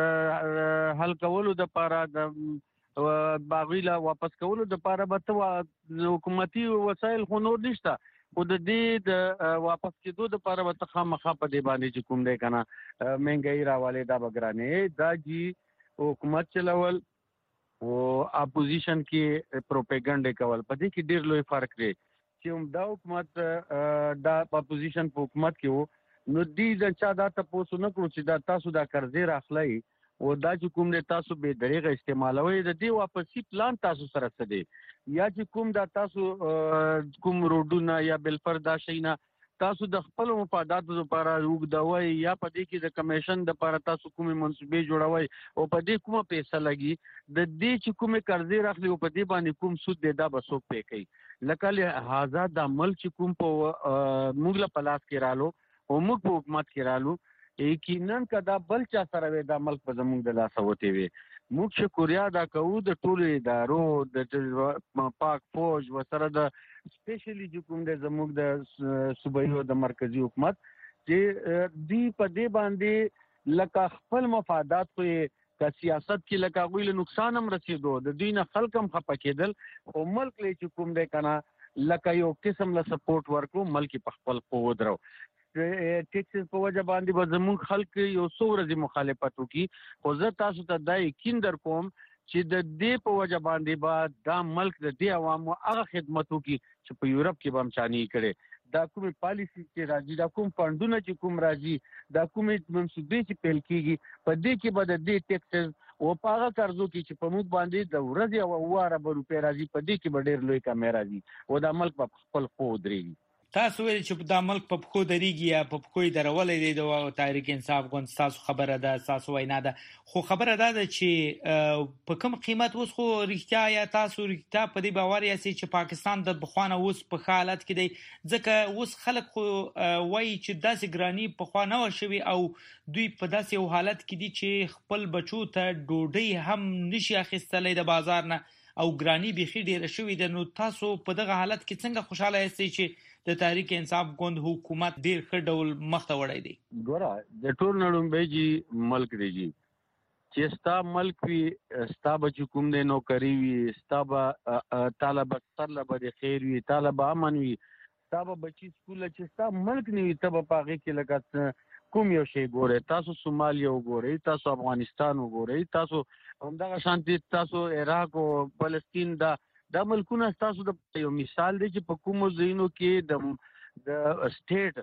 د حل کولو د پاره د باغیلا واپس کولو د پاره به حکومتي وسایل خو نور نشته خو د دې د واپس کېدو د پاره به خامخا په دې باندې چې کوم دی کنه مهنګي راواله دا بګرانه دا جی حکومت چلول او اپوزیشن کې پروپاګاندا کول په دې کې ډېر لوی فرق دی چې دا حکومت دا اپوزیشن په حکومت کې وو نو دې د چا دا تاسو نه کړو چې دا تاسو دا قرضې راخلای او دا چې کوم د تاسو به دریغه استعمالوي د دې واپسی پلان تاسو سره څه دی یا چې کوم دا تاسو کوم روډونه یا بلفر دا شینا تاسو د خپل مفاداتو لپاره وګدوي یا په دې کې د کمیشن د لپاره تاسو کومه منسوبې جوړوي او په دې کومه پیسې لګي د دې چې کومه قرضې راخلي او په دې باندې کوم سود دی دا بسوک پې کوي لکه له آزاد د عمل چې کوم په موږ له پلاس کې رالو او موږ په حکومت کې رالو یقینا کدا بل چا سره وې د ملک په زموږ د لاس وته وي موږ شکریا دا کوو د ټولو ادارو د پاک فوج و سره د سپیشلی چې کوم د زموږ د صوبایي د مرکزی حکومت چې دی په دې باندې لکه خپل مفادات په کا سیاست کې لکه غوښله نقصان هم رسیدو د دوی نه خلک هم خپه کېدل او ملک لې چې کوم د کنه لکه یو قسم له سپورټ ورکو ملک په خپل قوت درو ټیکسز په وجه باندې به زموږ خلک یو څو ورځې مخالفت وکړي خو زه تاسو ته دا یقین در کوم چې د دې په وجه باندې به دا ملک د دې عوامو هغه خدمت وکړي چې په یورپ کې به هم چاني کړي دا کومه پالیسی چې راځي دا کوم فندونه چې کوم راځي دا کومه منسوبې چې پیل کیږي په دې کې به د دې ټیکسز او په هغه قرضو کې چې په موږ باندې د ورځې او واره به روپې راځي په دې کې به ډېر لوی کمی راځي او دا ملک په خپل خو درېږي تاسو ویل چې د ملک په پخو درېږي یا په پخو درولې دی د تحریک انصاف ګوند تاسو خبره ده تاسو وینا ده خو خبره ده چې په کوم قیمت اوس خو رښتیا یا تاسو رښتیا په دې باور یاست چې پاکستان د بخوانه اوس په حالت کې دی ځکه اوس خلک خو وایي چې داسې ګرانی په خوا نه شوي او دوی په داسې یو حالت کې دي چې خپل بچو ته ډوډۍ هم نشي اخیستلی د بازار نه او ګرانی بيخي ډیره شوې ده. نو تاسو په دغه حالت کې څنګه خوشاله یاستئ چې د تحریک انصاف ګوند حکومت ډیر ښه ډول مخته وړی دی؟ ګوره د ټول نړۍ جی ملک دی جی چې ستا ملک وي ستا بچ کوم دی نوکری وي ستا به طالب طلب د خیر وي طالب امن وي ستا به بچی سکول چې ستا ملک نه وي ته به پاغه کې لګات کوم یو شی ګوره تاسو سومالیا وګورئ تاسو افغانستان وګورئ تاسو همدغه شانتي تاسو عراق او فلسطین دا د ملکونو تاسو د یو مثال دی چې په کومو ځینو کې د د سټیټ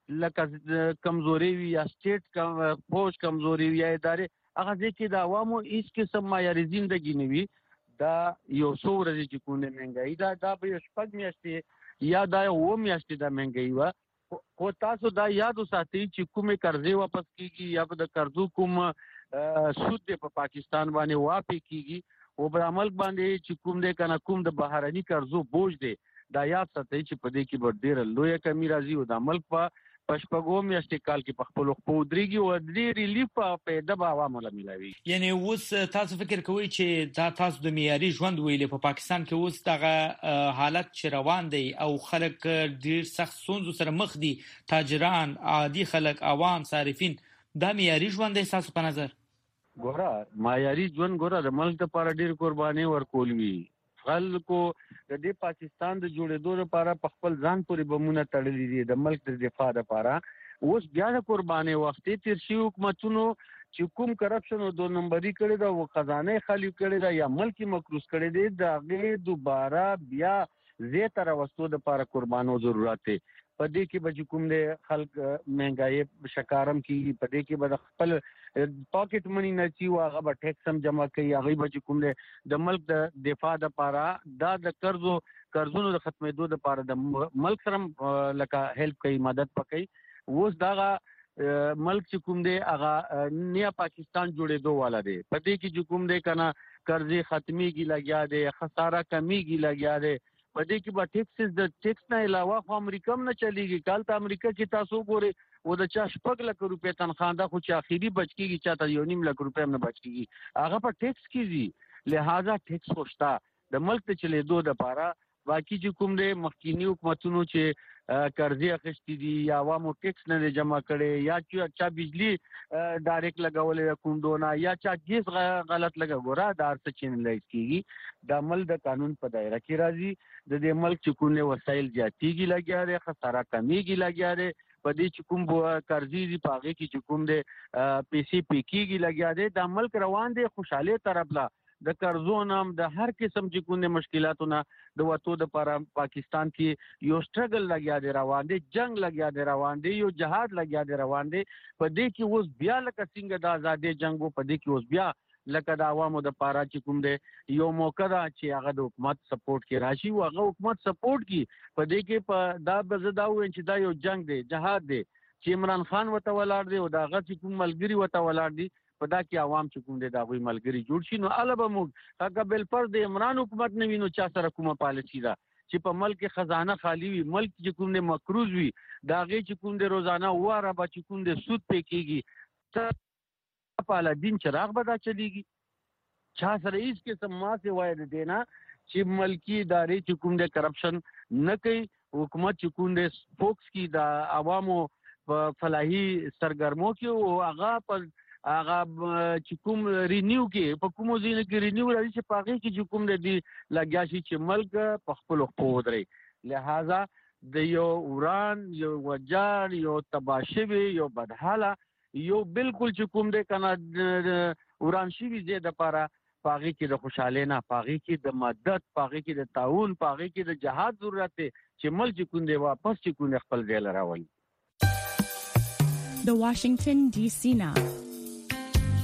لکه کمزوري وي یا سټیټ کم فوج کمزوري وي یا ادارې هغه چې د عوامو هیڅ قسم معیاري ژوندۍ نه وي دا یو څو ورځې چې کومه مهنګاي دا دا به شپږ میاشتې یا دا یو میاشتې د مهنګاي و خو تاسو دا یاد وساتئ چې کومه قرضې واپس کیږي یا د قرضو کوم سود په پاکستان باندې واپس کیږي او په عمل باندې چې کوم دې کنه کوم د بهراني قرضو بوج دی دا یاد ساتئ چې په دې کې به ډېر لوی کمی راځي او د عمل په پښپغو میاشتې کال کې په خپل خپل درېږي او د ریلیف په دبا عوامو لا ملوي. یعنی اوس تاسو فکر کوئ چې دا تاسو د معیاري ژوند ویلې په پاکستان کې اوس دغه حالت چې روان دی او خلک ډېر سخت ستونزو سره مخ دي تاجران عادي خلک عوام صارفین دا معیاري ژوند دی تاسو په نظر؟ ګوره معیاري ژوند ګوره د ملک لپاره ډېر قرباني ورکول وی خلکو د دې پاکستان د جوړېدو لپاره په خپل ځان پورې بمونه تړلې دي د ملک د دفاع لپاره اوس بیا د قرباني وخت تیر شي حکومتونو چې کوم کرپشن او دو نمبري کړي دا او خزانه خالی کړي دا یا ملکی مکروز کړي دي دا غي دوباره بیا زه تر واستو د لپاره قربانو ضرورت دی په دې کې به کوم د خلک مهنګای شکارم کې په دې کې به خپل پاکټ منی نه چی واغه به ټیکس هم جمع کوي هغه به کوم د ملک د دفاع لپاره دا د قرضو قرضونو د ختمېدو لپاره د ملک سره لکه هیلپ کوي مدد پکې اوس دا ملک چې کوم دی هغه نیا پاکستان جوړېدو والا دی په دې کې کوم دی کنه قرضې ختميږي لګیا دی خساره کمیږي لګیا دی په دې کې به ټیکسز د ټیکس نه علاوه خو امریکا هم نه چلیږي کال ته امریکا چې تاسو ګورئ او د چا شپږ لک روپۍ تنخواه ده خو چې اخیری بچ کیږي چاته یو نیم لک روپۍ هم نه بچ کیږي هغه په ټیکس کیږي لہذا ټیکس خوشتا د ملک ته چلیدو د پاره باقي چې کوم دی مخکینی حکومتونو چې قرضې اخیستې دي یا عوامو ټیکس نه جمع کړي یا چې چا بجلی ډایرکټ لګولې کوم دونه یا چا گیس غلط لګا ګورا دار څه چین لایټ کیږي د عمل د قانون په دایره کې راځي د دې ملک چې کومه وسایل زیاتېږي لګیا لري خساره کمیږي لګیا لري په دې چې کوم قرضې دي پاغه کې چې کوم د پیسې پېکیږي لګیا دي د ملک روان دي خوشاله طرف لا د قرضونو د هر قسم چې کومه مشکلاتونه د وټو د پر پاکستان کې یو سټرګل لګیا دی روان دي جنگ لګیا دی روان دي یو جهاد لګیا دی روان دي په دې کې اوس بیا لکه څنګه د ازادي جنگو په دې کې اوس بیا لکه د عوامو د پاره چې کوم دی یو موقع دا چې هغه د حکومت سپورټ کې راشي او هغه حکومت سپورټ کی په دې کې په دا بزداو چې دا یو جنگ دی جهاد دی چې عمران خان وته ولاړ دی او دا هغه چې کوم ملګری وته ولاړ دی په دا کې عوام چې کوم دي دا غوي ملګری جوړ شي نو البته موږ هغه بل پر د عمران حکومت نه وینو چا سره کومه پالیسی ده چې په ملک خزانه خالی وي ملک چې کوم دي مکروز وي دا غي چې کوم دي روزانه واره به چې کوم دي سود پې کیږي په الدین چراغ به دا چلیږي چا سره هیڅ قسم ما سي وای د دینا چې ملکی ادارې چې کوم دي کرپشن نه کوي حکومت چې کوم دي فوکس کی دا عوامو په فلاحي سرګرمو کې او هغه په هغه چې کوم رینیو کې په کومو ځینو کې رینیو راځي چې پاغي کې چې کوم دی لګیا شي چې ملک په خپل خپل ودري لہذا د یو وران یو وجار یو تباشوي یو بدحاله یو بالکل چې کوم دی کنه وران شي زیاده لپاره پاغي کې د خوشاله نه پاغي کې د مدد پاغي کې د تعاون پاغي کې د جهاد ضرورت دی چې ملک کوم دی واپس چې کوم خپل ځای لراوي. د واشنگټن ډي سي نه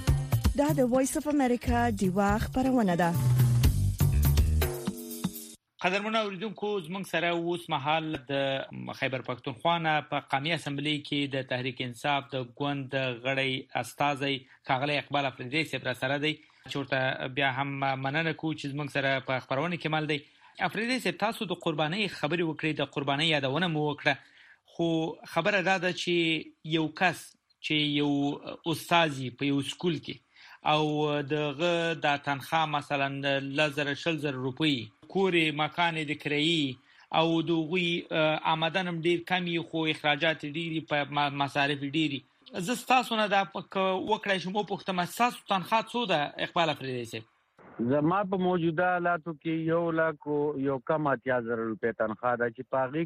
دا د وایس اف امریکا دیوا خبرونه ده. قدرمن اوریدونکو زموږ سره اوس مهال د خیبر پښتونخوا په قومي اسمبلی کې د تحریک انصاف د ګوند غړی استاذي ښاغلی اقبال افریدی صاحب را سره دی چې بیا هم مننه کوو چې زموږ سره په خبرونه کې مل دی. افریدی صاحب تاسو د قربانۍ خبرې وکړې، د قربانۍ یادونه مو وکړه، خو خبره دا ده چې یو کس چې یو استاد په یو سکول کې او دغه د تنخواه مثلا لزر شل زر روپی کوري مکان د کرایي او دغوی آمدنم ډیر کمی خو اخراجات ډیری په مصارف ډیری. زه تاسو نه دا وکړای شم په پښتو مساسو تنخواه څو ده اقبال افریدی صاحب؟ زما په موجوده حالاتو کې یو لک یو کم اتیا زره روپۍ تنخواه ده چې پاغي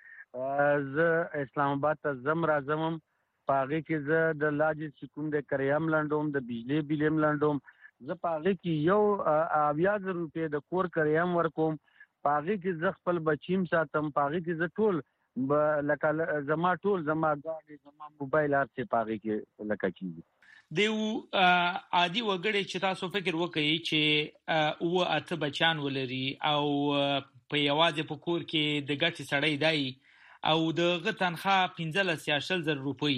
کې زه اسلام آباد ته زم راځم، پاغي کې زه د لاجې سکون د کریم لندوم، د بجلی بیلم لندوم، زه پاغي کې یو اویا زره روپۍ د کور کریم ورکوم، پاغي کې زه خپل بچیم ساتم، پاغي کې زه ټول لکه زما ټول زما ګاډي زما موبایل هر څه پاغي کې لکه کیږي. دیو عادي وګړي چې تاسو فکر وکړئ چې او اته بچان ولري او په یوازې په کور کې د ګټې سړی دی او دغه تنخواه پنځلس یا شل زره روپۍ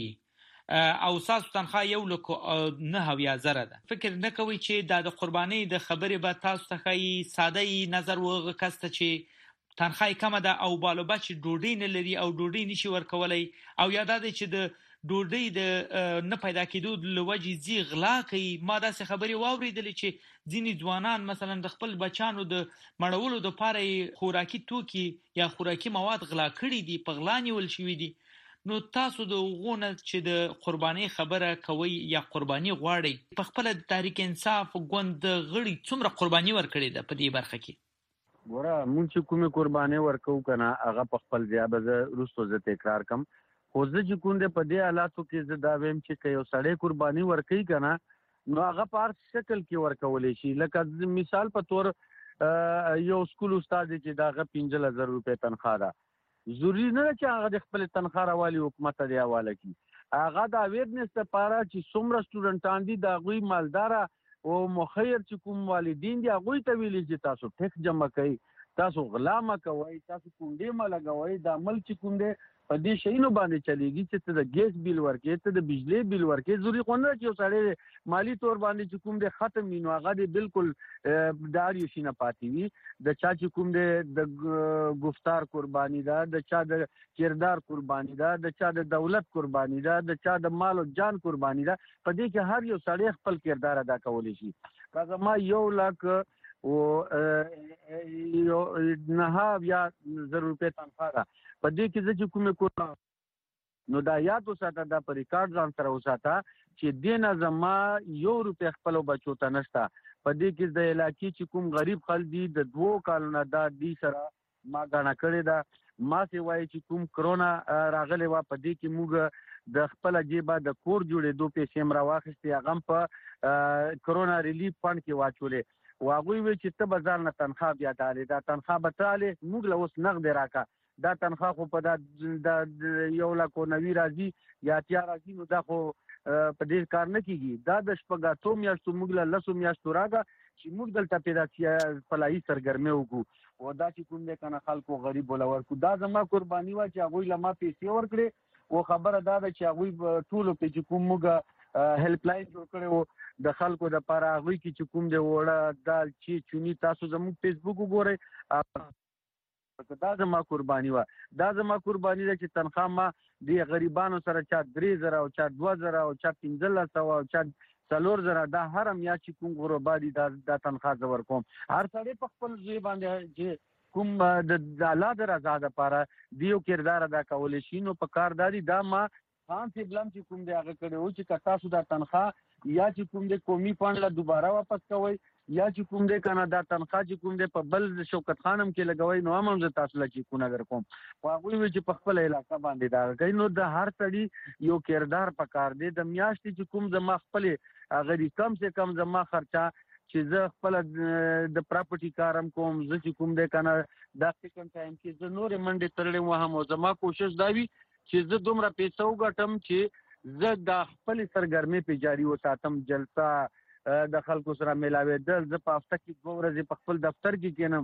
او تاسو تنخواه یو لک نه اویا زره ده، فکر نه کوئ چې دا د قربانۍ د خبرې به تاسو ته ښایي ساده نظر وغه کس ته چې تنخواه کمه ده او بالو بچ ډوډۍ نه لري او ډوډۍ نشي ورکولی، او یا دا دی چې د ډوډۍ د نه پیدا کېدو له وجې ځي غلا کوي. ما داسې خبرې واورېدلې چې ځینې ځوانان مثلا د خپل بچانو د مړولو دپاره خوراکي توکي یا خوراکي مواد غلا کړي دي، په غلا نیول شوي دي. نو تاسو د هغو نه چې د قربانۍ خبره کوئ یا قرباني غواړئ، په خپله د تحریک انصاف ګوند غړي څومره قرباني ورکړې ده په دې برخه کې؟ ګوره مونږ چې کومې قربانۍ ورکوو که نه هغه په خپل ځای به زه وروستو زه تکرار کړم، خو زه چې کوم دی په دې حالاتو کې زه دا ویم چې که یو سړی قرباني ورکوي که نه نو هغه په هر شکل کې ورکولی شي. لکه مثال په طور یو سکول استاد دی چې د هغه پنځلس زره روپۍ تنخواه ده، ضروري نه ده چې هغه د خپل تنخواه راوالي حکومت ته دی حواله کړي، هغه د اویرنس لپاره چې څومره سټوډنټان دي د هغوی مالداره او مخیر چې کوم والدین دي هغوی ته ویلي چې تاسو ټیکس جمع کوئ، تاسو غلا مه کوئ، تاسو کونډې مه لګوئ، دا عمل چې کوم دی په دې شیانو باندې چلیږي چې ته د ګیس بیل ورکې، ته د بجلی بیل ورکې. ضروري خو نه چې یو سړی مالي طور باندې چې کوم دی ختم وي نو هغه دی بالکل د هر یو شي نه پاتې وي. د چا چې کوم دی د گفتار قرباني ده، د چا د کردار قرباني ده، د چا د دولت قرباني ده، د چا د مال او جان قرباني ده، په دې کې هر یو سړی خپل کردار ادا کولی شي. که زما یو لاک او یو نه اویا زره روپۍ تنخواه ده، په دې کې زه چې کومې کور نو دا یاد وساته، دا په ریکارډ ځان سره وساته چې دې نه زما یو روپۍ خپلو بچو ته نشته. په دې کې د علاقې چې کوم غریب خلک دي د دوو کالو نه دا دې سره ما ګڼه کړې ده. ما سې وایي چې کوم کرونا راغلی وه په دې کې موږ د خپله جیبه د کور جوړېدو پیسې م راواخیستې، هغه هم په کرونا ریلیف فنډ کې واچولې و هغوی وی چې ته به ځان نه تنخواه بیا دالې، دا تنخواه به تالې موږ له اوس نغدې راکړه، دا تنخواه خو په دا یو لک نوي راځي یا اتیا راځي نو دا خو په ډېر کار نه کېږي. دا د شپږ اتو میاشتو موږ له لسو میاشتو راکړه چې موږ دلته پیدا فلاحي سرګرمۍ وکړو او دا چې کوم دی که نه خلکو غریبو له ورکړو. دا زما قرباني وه چې هغوی له ما پیسې ورکړې او خبره دا ده چې هغوی ټولو پې چې کوم موږ هیلپ لاین جوړ کړی و د خلکو دپاره، هغوی کې چې کوم دی وړه دال چې چوني تاسو زموږ فیسبوک وګورئ، دا زما قرباني وه. دا زما قرباني ده چې تنخواه ما د غریبانو سره چا درې زره او چا دوه زره او چا پنځلس سوه او چا څلور زره دا هر میاشت چې کوم غربا دي دا تنخواه زه ورکوم. هر سړی په خپل ځای باندې چې کوم د الله د رضا دپاره د یو کردار ادا کولی شي نو په کار دا دي. دا ما خان صاحب لم چې کوم دی هغه کړی و چې که تاسو دا تنخواه یا چې کوم دی قومي فنډ له دوباره واپس کوئ یا چې کوم دی که نه دا تنخواه چې کوم دی په بل شوکت خان هم کې لګوئ نو هم هم زه تاسو له چیکونه در کوم. خو هغوی وایي چې په خپله علاقه باندې دا کوي. نو د هر سړي یو کردار په کار دی. د میاشتې چې کوم زما خپلې هغه دي کم سے کم زما خرچه چې زه خپله د پراپرټي کار هم کوم، زه چې کوم دی که نه دا سیکنډ ټایم کې زه نورې منډې تړلې وهم او زما کوشش دا وي چې زه دومره پیسه وګټم چې زه د خپلې سرګرمۍ پې جاري وساتم. جلسه د خلکو سره میلاوېدل، زه په هفته کې دوه ورځې په خپل دفتر کې کښېنم،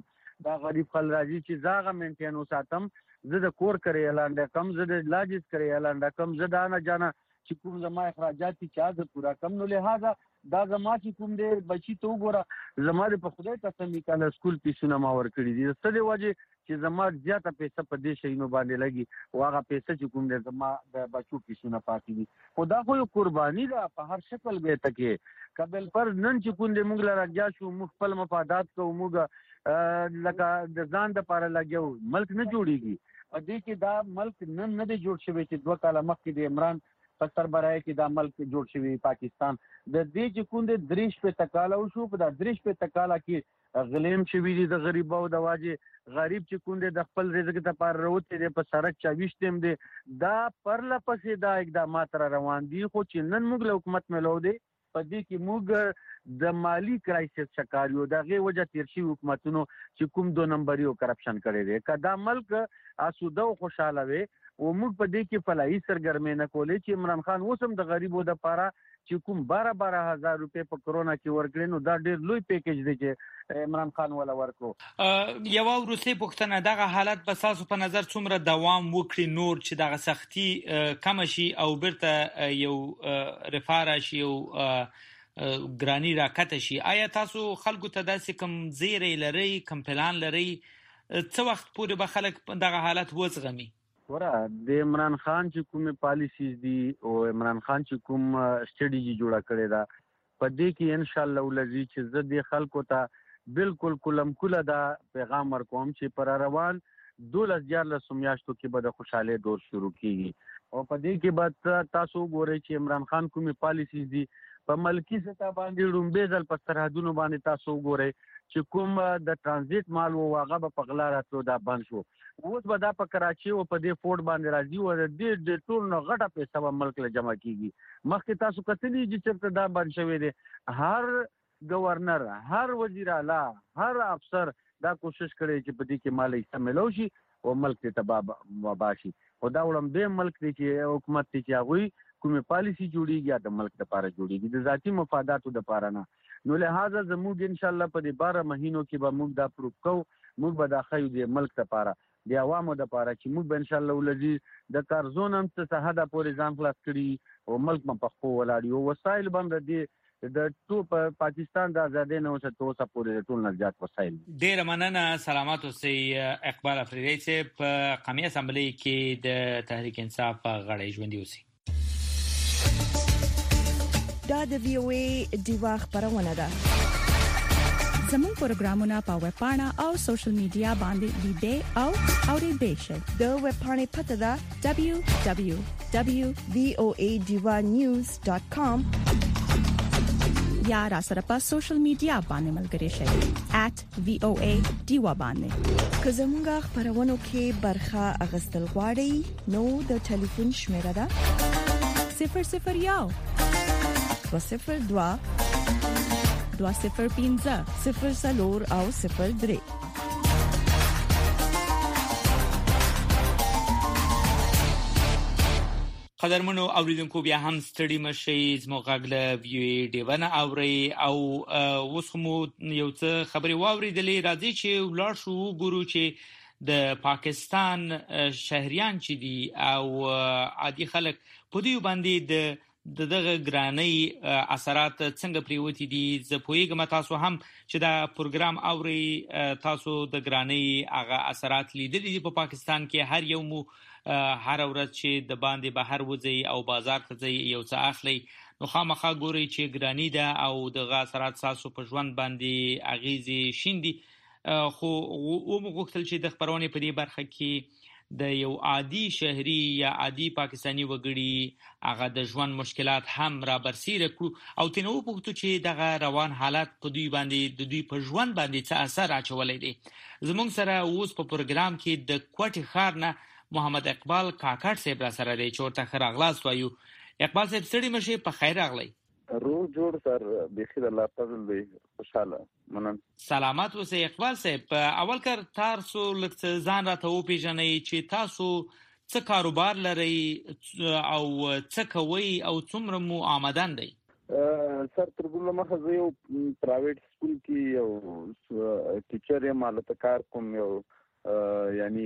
دا غریب خل راځي چې زاغه مینټین وساتم، زه د کور کرے اعلان کم، زه د لاجز کرے اعلان کم، زه دا نه جانا چې کوم زما اخراجات چې چا پورا کم، نو لہذا دا زما چې کوم دې بچی ته وګوره زما د په خدای قسم کله سکول پیسونه ما ور کړی دي، څه دی وجه چې زما زیاته پیسې په دې شینو باندې لګي او هغه پیسې چې کوم دې زما د بچو پیسونه پاتې دي، خدا خو یو قرباني ده په هر شکل به تکي قبل پر نن چې کوم دې موږ لراجا شو خپل مفادات کو موږ لکه د ځان د پاره لګیو، ملک نه جوړیږي او دې کې دا ملک نن نه دی جوړ شوی چې دوه کاله مخکې د عمران په سربراهي کې دا ملک جوړ شوی پاکستان د دې چې کوم د دریش په تکاله وشو، په د دریش په تکاله کې غلیم شوی دي د غریبو د واجه غریب چې کوم د خپل رزق ته پار وروته دي په سرک چاويش تیم دي، دا پر لپسې دا اقدامات را روان دي، خو چې نن موږ له حکومت ملو دي په دې کې موږ د مالی کرایسس شکاریو دغه وجه تیر شي حکومتونو چې کوم دو نمبري او کرپشن کړي دي، کدا ملک اسوده او خوشاله وي او موږ په دې کې فلاحي سرګرمي نه کولې چې عمران خان اوسم د غریبو د پاره چې کوم بارہ بارہ هزار روپے په کرونا کې ورکړي، نو دا ډېر لوی پیکیج دی چې عمران خان ولا ورکړو. یو ورسې پښتنه دغه حالت په تاسو په نظر څومره دوام وکړي نور چې دغه سختي کم شي او برته یو رفاره شي او ګرانی راکته شي؟ آیا تاسو خلکو ته داسې کوم زیری لري، کوم پلان لري څه وخت پورې به خلک دغه حالت وزغمي؟ ورا د عمران خان چې کوم پالیسیز دي او عمران خان چې کوم سټریټجی جوړه کړې ده په دې کې ان شاء الله ولزي چې زه د خلکو ته بالکل کلم کله دا پیغام ورکوم چې پر روان دولس جار سمیاشتو کې به د خوشاله دور شروع کیږي او په دې کې بعد تاسو ګورئ چې عمران خان کوم پالیسیز دي په ملکی سطح باندې رومبه ځل په سرحدونو باندې تاسو ګورئ چې کوم د ترانزیت مال او هغه په غلا راتلو دا بند شو، اوس به دا په کراچي او په دې فورټ باندې راځي او د دې د ټول نه غټه پیسې په ملک له جمع کیږي. مخکې تاسو کتلی چې چېرته دا بند شوی دی، هر گورنر، هر وزیر اعلی، هر افسر دا کوشش کړي چې په دې کې مال استعمالو شي او ملک ته تباہ وباشي، او دا وړم به ملک دی چې حکومت چې هغه کومه پالیسی جوړیږي د ملک لپاره جوړیږي د ذاتی مفاداتو لپاره نه، نو لہذا زموږ ان شاء الله په دې بارہ مهینو کې به موږ دا پروف کوو، موږ به دا خایو د ملک لپاره د عوامو لپاره چې موږ به ان شاء الله ولدي د کارزون هم څه حدا پورې ځان خلاص کړي او ملک په خو ولاړ یو وسایل باندې دي د ټول پاکستان د ازادۍ نه اوسه توسه پورې ټول نه زیات وسایل. ډیر مننه، سلامات اوسئ. اقبال افریدی چې په قومي اسمبلی کې د تحریک انصاف غړی ژوندۍ اوسئ. دا د وی او ای دیوا خبرونه ده. زموږ پروګرامونه په ویب پاڼه او سوشل میډیا باندې لیدئ او اوریدئ شئ. د ویب پاڼې پته ده دبليو دبليو دبليو ډاټ وی او ای دیوا نیوز ډاټ کام یا را سره په سوشل میډیا باندې ملګري شئ ایٹ وی او ای دیوا باندې. که زموږ خبرونو کې برخه اغستل غواړئ نو د ټلیفون شمیره ده صفر صفر یو دو صفر دو دو صفر پینځه صفر سلور او صفر درې. قدرمنو اوریدونکو بیا هم ستړي مشئ، زموږ غږ له وی او ای ډیونه اورئ او اوس مو یو څه خبرې واوریدلې. راځي چې ولاړ شو وګورو چې د پاکستان شهریان چې دي او عادي خلک په دې باندې د د دغه ګرانی اثرات څنګه پریوتی دي. زه پوهیږم تاسو هم چې دا پروګرام اوري، تاسو د ګرانی هغه اثرات لیدلي دي په پاکستان کې. هر یو مو هر ورځ چې د باندې بهر وځي او بازار ته ځي یو څه اخلي، نو خامخا ګوري چې ګرانی ده او دغه اثرات تاسو په ژوند باندې اغیزي شیندي. خو او مو غوښتل چې د خبرونه په دې برخه کې د یو عادي شهري یا عادي پاکستانی وګړي هغه د ژوند مشکلات هم را برسیره کړو او تنو پوښتنه چې دغه روان حالت په دوی باندې د دوی په ژوند باندې څه اثر اچولای دي. زموږ سره اوس په پروګرام کې د کوټي خار نه محمد اقبال کاکړ صاحب را سره دی چې ورته ښه راغلاست وایو. اقبال صاحب ستړي مشئ، په خیر راغلی. روح جوړ سر بخیر الله فضل دی، خوشاله منن. سلامات اوسئ اقبال صاحب. اول کار تاسو لکه ځان راته وپیژنئ چې تاسو څه کاروبار لرئ او څه کوئ او څومره مو آمدن دی؟ سر تر بل مخه زه یو پرایویټ سکول کې یو ټیچر یم، هلته کار کوم، یو یعنی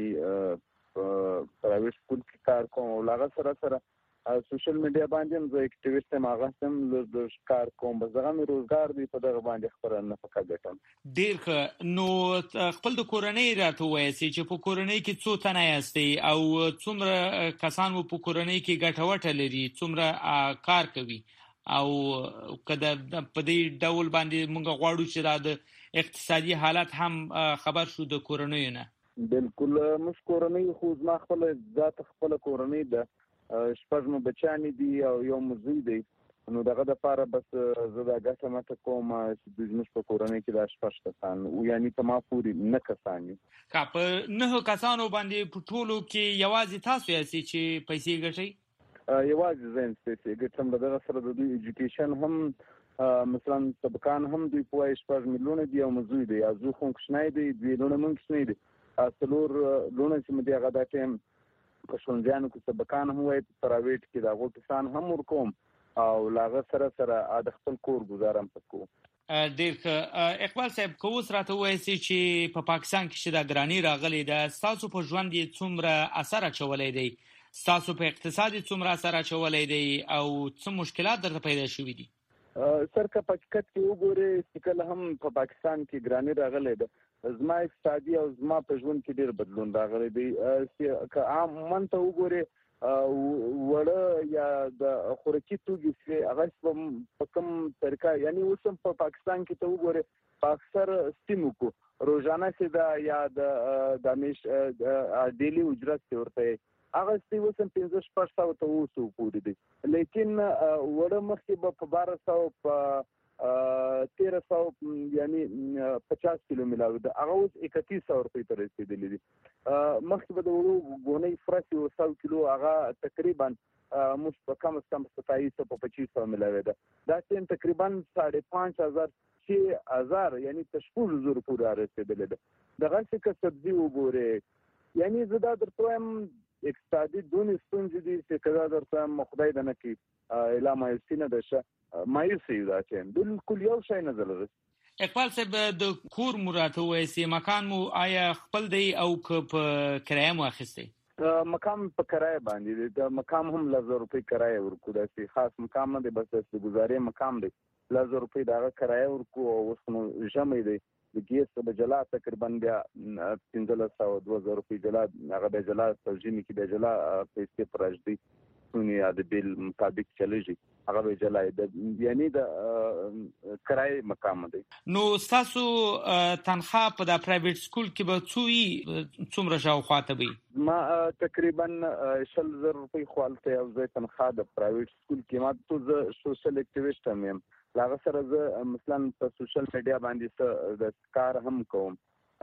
پرایویټ سکول کې کار کوم او هغه سره سره سوشل میډیا باندې هم زه اکټیویسټ یم، هغه هم د کار کوم، بس دغه مې روزګار دی، په دغه باندې خپله نفقه ګټم. ډېر ښه. نو خپل د کورنۍ راته ووایاستئ چې په کورنۍ کې څو تنه یاستئ او څومره کسان مو په کورنۍ کې ګټه وټه لري، څومره کار کوي، او که په دې ډول باندې موږ غواړو چې دا د اقتصادي حالت هم خبر شو د کورنیو نه. بالکل. موږ کورنۍ خو زما خپله ذات خپله کورنۍ ده، شپږ مو بچیانې دي او یو مو زوی دی، نو دغه دپاره بس زه دا ګټه مټه کوم چې زموږ په کورنۍ کې دا شپږ کسان یعنې په ما پورې نه کسان یو. که په نهو کسانو باندې په ټولو کې یوازې تاسو یاستئ چې پیسې ګټئ؟ یوازې زه یم چې پیسې ګټم. له دغه سره د دوی ایجوکیشن هم مثلا سبقان هم دوی په وایي شپږ میلیونه دي او مو زوی دی، زوی خو کوچنی دی، دوی لوڼه هم کوچنی دي، څلور لوڼه چې مو دي هغه دا ټایم په ښوونځیانو کې سبقان هم وایي، په پرایویټ کې د هغو کسان هم ورکوم او له هغه سره سره د خپل کور ګزاره هم پکې کوم. ډېر ښه. اقبال صاحب، که اوس راته ووایاستئ چې په پاکستان کې چې دا ګراني راغلې ده، ستاسو په ژوند یې څومره اثر اچولی دی، ستاسو په اقتصاد یې څومره اثر اچولی دی او څه مشکلات درته پیدا شوي دي؟ سر که په حقیقت کې وګورې چې کله هم په پاکستان کې ګراني راغلی ده، زما اقتصادي او زما په ژوند کې ډېر بدلون راغلی دی. که عاماً ته وګورې وړه یا د خوراکي توکي چې هغه په کوم طریقه، یعنی اوس هم په پاکستان کې ته وګورې په اکثر سټیم وکړو، روزانه چې ده یا د همیش ډیلي اجرت چې ورته هغه سټي اوس هم پنځه شپږ سوه ته اوه سوه پورې دی، لیکن وړه مخکې به په باره سوه په تیره سوه یعنی پچاس کیلو میلاوي ده، هغه اوس اکتیس سوه روپۍ ته رسېدلي دي. مخکې به د وړو ګونۍ فرس یو سو کیلو هغه تقریبا موږ په کم از کم ستایس سوه په پچیس سوه میلاوي ده، دا ټایم تقریبا ساړه پانچ هزار چھ هزار یعنی تر شپږ زرو پورې رارسېدلی ده. دغسې که سبزي وګورې، یعنی زه دا درته وایم اقتصادي دونې ستونزې دي چې که دا درته وایم خدای دې نه کړي الا مایوسي نه ده شه مایوس یو دا ټایم بالکل یو شی نه ده لري. اقبال صاحب، د کور مو راته ووایاستئ، مکان مو آیا خپل دی او که په کرایه مو اخیستی؟ مکان په کرایه باندې دی، د مکان هم لس زره روپۍ کرایه ورکو، داسې خاص مکان نه دی، بس داسې ګزارې مکان دی، لس زره روپۍ د هغه کرایه ورکو. او اوس نو ژمی دی، د ګیس به جلا تقریبا بیا پنځلس سوه دوه زره روپۍ جلا، هغه بیا جلا په ژمي کې بیا جلا پیسې په راځي ستونې یا د بیل مطابق چلیږي، هغه به جلا یعنی د کرایه مقام دی. نو ستاسو تنخواه په د پرایویټ سکول کې به څو وي، څومره شاوخوا ته وي؟ ما تقریبا شل زره روپۍ خو هلته یو ځای تنخواه د پرایویټ سکول کې، ما ته زه سوشل اکټیویسټ هم یم، له هغه سره زه مثلا په سوشل میډیا باندې څه د کار هم کوم،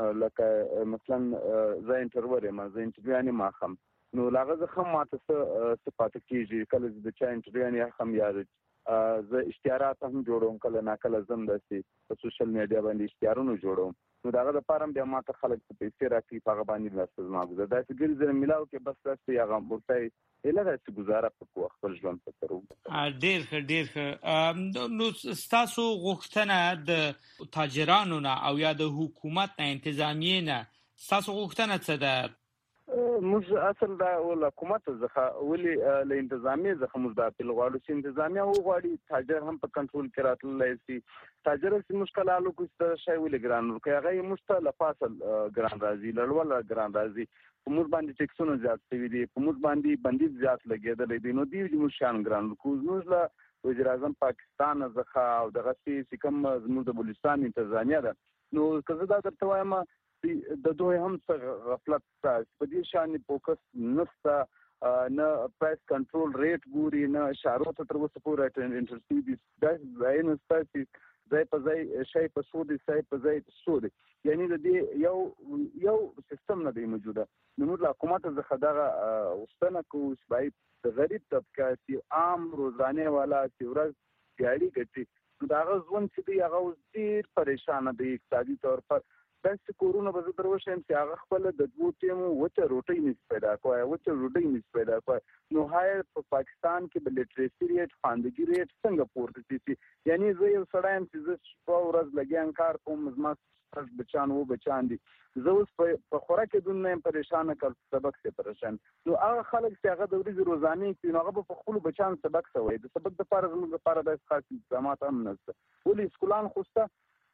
لکه مثلا زه انټرور یم، زه انټرویوانې ما هم، نو له هغه څخه ماته څه څه پاتې کېږي، کله چې د چا انټرویوانې هم یا زه اشتهارات هم جوړوم، کله ناکله زه هم داسې په سوشل میډیا باندې اشتهارونه جوړوم، نو د هغه دپاره هم بیا ماته خلک پیسې راکوي، په هغه باندې بس زما ګزاره داسې ګرځي زره میلاو کې، بس داسې هغه ورته ایله داسې ګزاره په خپل ژوند په سر وکړو. ډېر ښه ډېر ښه. نو ستاسو غوښتنه د تاجرانو نه او یا د حکومت نه، انتظامیې نه، ستاسو غوښتنه څه ده؟ موږ اصل دا له حکومت څخه ولې له انتظامیې څخه موږ دا اپیل غواړو چې انتظامیه وغواړي تاجر هم په کنټرول کې راتللی شي. تاجر چې موږ کله حال وکړو چې شی ولې ګران ورکوي، هغه یې موږ ته له پاسه ګران راځي، له لوړه ګران راځي، په موږ باندې ټیکسونه زیات شوي دي، په موږ باندې بندیز زیات لګېدلی دی، نو دوی موږ شیان ګران ورکوو. زموږ له وزیر اعظم پاکستان څخه او دغسې چې کوم زموږ د بلوچستان انتظامیه ده، نو که زه دا درته وایم د دوی هم څه غفلت شته، په دې شانې فوکس نشته، نه پرایس کنټرول ریټ ګوري، نه اشارو ته تر اوسه پورې انټرسټي دي، داسې ځایونه شته چې ځای په ځای شی په څو دی، شی په ځای څو دی، یعنې د دې یو یو سیستم نه دی موجوده. نو موږ له حکومت څخه دغه غوښتنه کوو چې باید د غریب طبقه چې عام روزانې والا چې ورځ ګاډي ګټي، نو د هغه ژوند چې دی هغه اوس ډېر پریشانه دی اقتصادي طور پر، داسې کورونه به زه دروښیم چې هغه خپل د دوه ټیمو وچه روټۍ نس پیدا کوي وچه روټۍ نس پیدا کوي نو هاي په پاکستان کې د لیټریسي ریټ خواندګي ریټ څنګه پورته شي یعنی زه یو سړی چې زه په ورځ لګیان کار کوم زما بچان وو بچان دي زه اوس په خوراک دونه پریشان کړ سبق څخه پریشان نو هغه خلک چې هغه د ورځې روزانه کې نو هغه په خپل بچان سبق سوي د سبق د لپاره زموږ لپاره د خاص اقدامات هم نشته ولې سکولان خوسته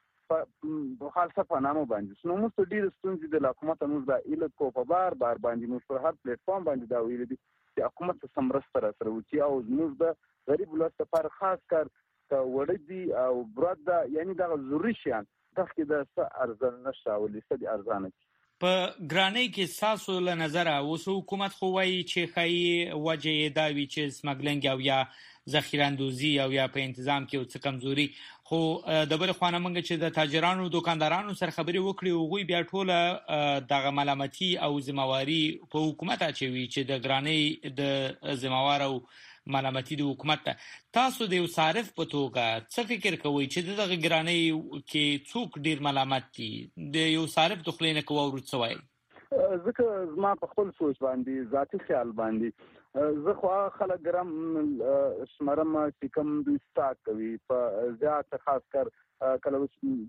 په خالصه په نامو باندې نو موږ ډیر ستونزې د حکومت موږ د ایلت کو په بار بار باندې موږ پر هر پلیټ فارم باندې دا ویل دي چې حکومت سمرسته را سره وچی او موږ د غریب ولست لپاره خاص کار وړدي او برده یعنی دا ضروري شیان تخکې د ارزان نشه او لسد ارزانه په ګرانۍ کې ساسو له نظر اوس حکومت خو وایي چې خی وجه دا وی چې سمګلنګ او یا ذخیره اندوزی او یا په تنظیم کې او څه کمزوري خو د بل خوانه منګه چې د تاجرانو دکاندارانو سره خبري وکړي او غوي بیا ټوله د ملامتي او ذمہواری په حکومت اچوي چې د ګرانۍ د ذمہوار او ملامتي د حکومت تاسو د صارف په توګه څه فکر کوئ چې دغه ګرانۍ کې څوک ډیر ملامت دي د یو صارف د خلینو کوو ورڅوي ځکه زما په خپل سوچ باندې ذاتی خیال باندې زه خو خلک ګرام شمرم چې کوم دوی سٹاک کوي په زیات خاص کر کله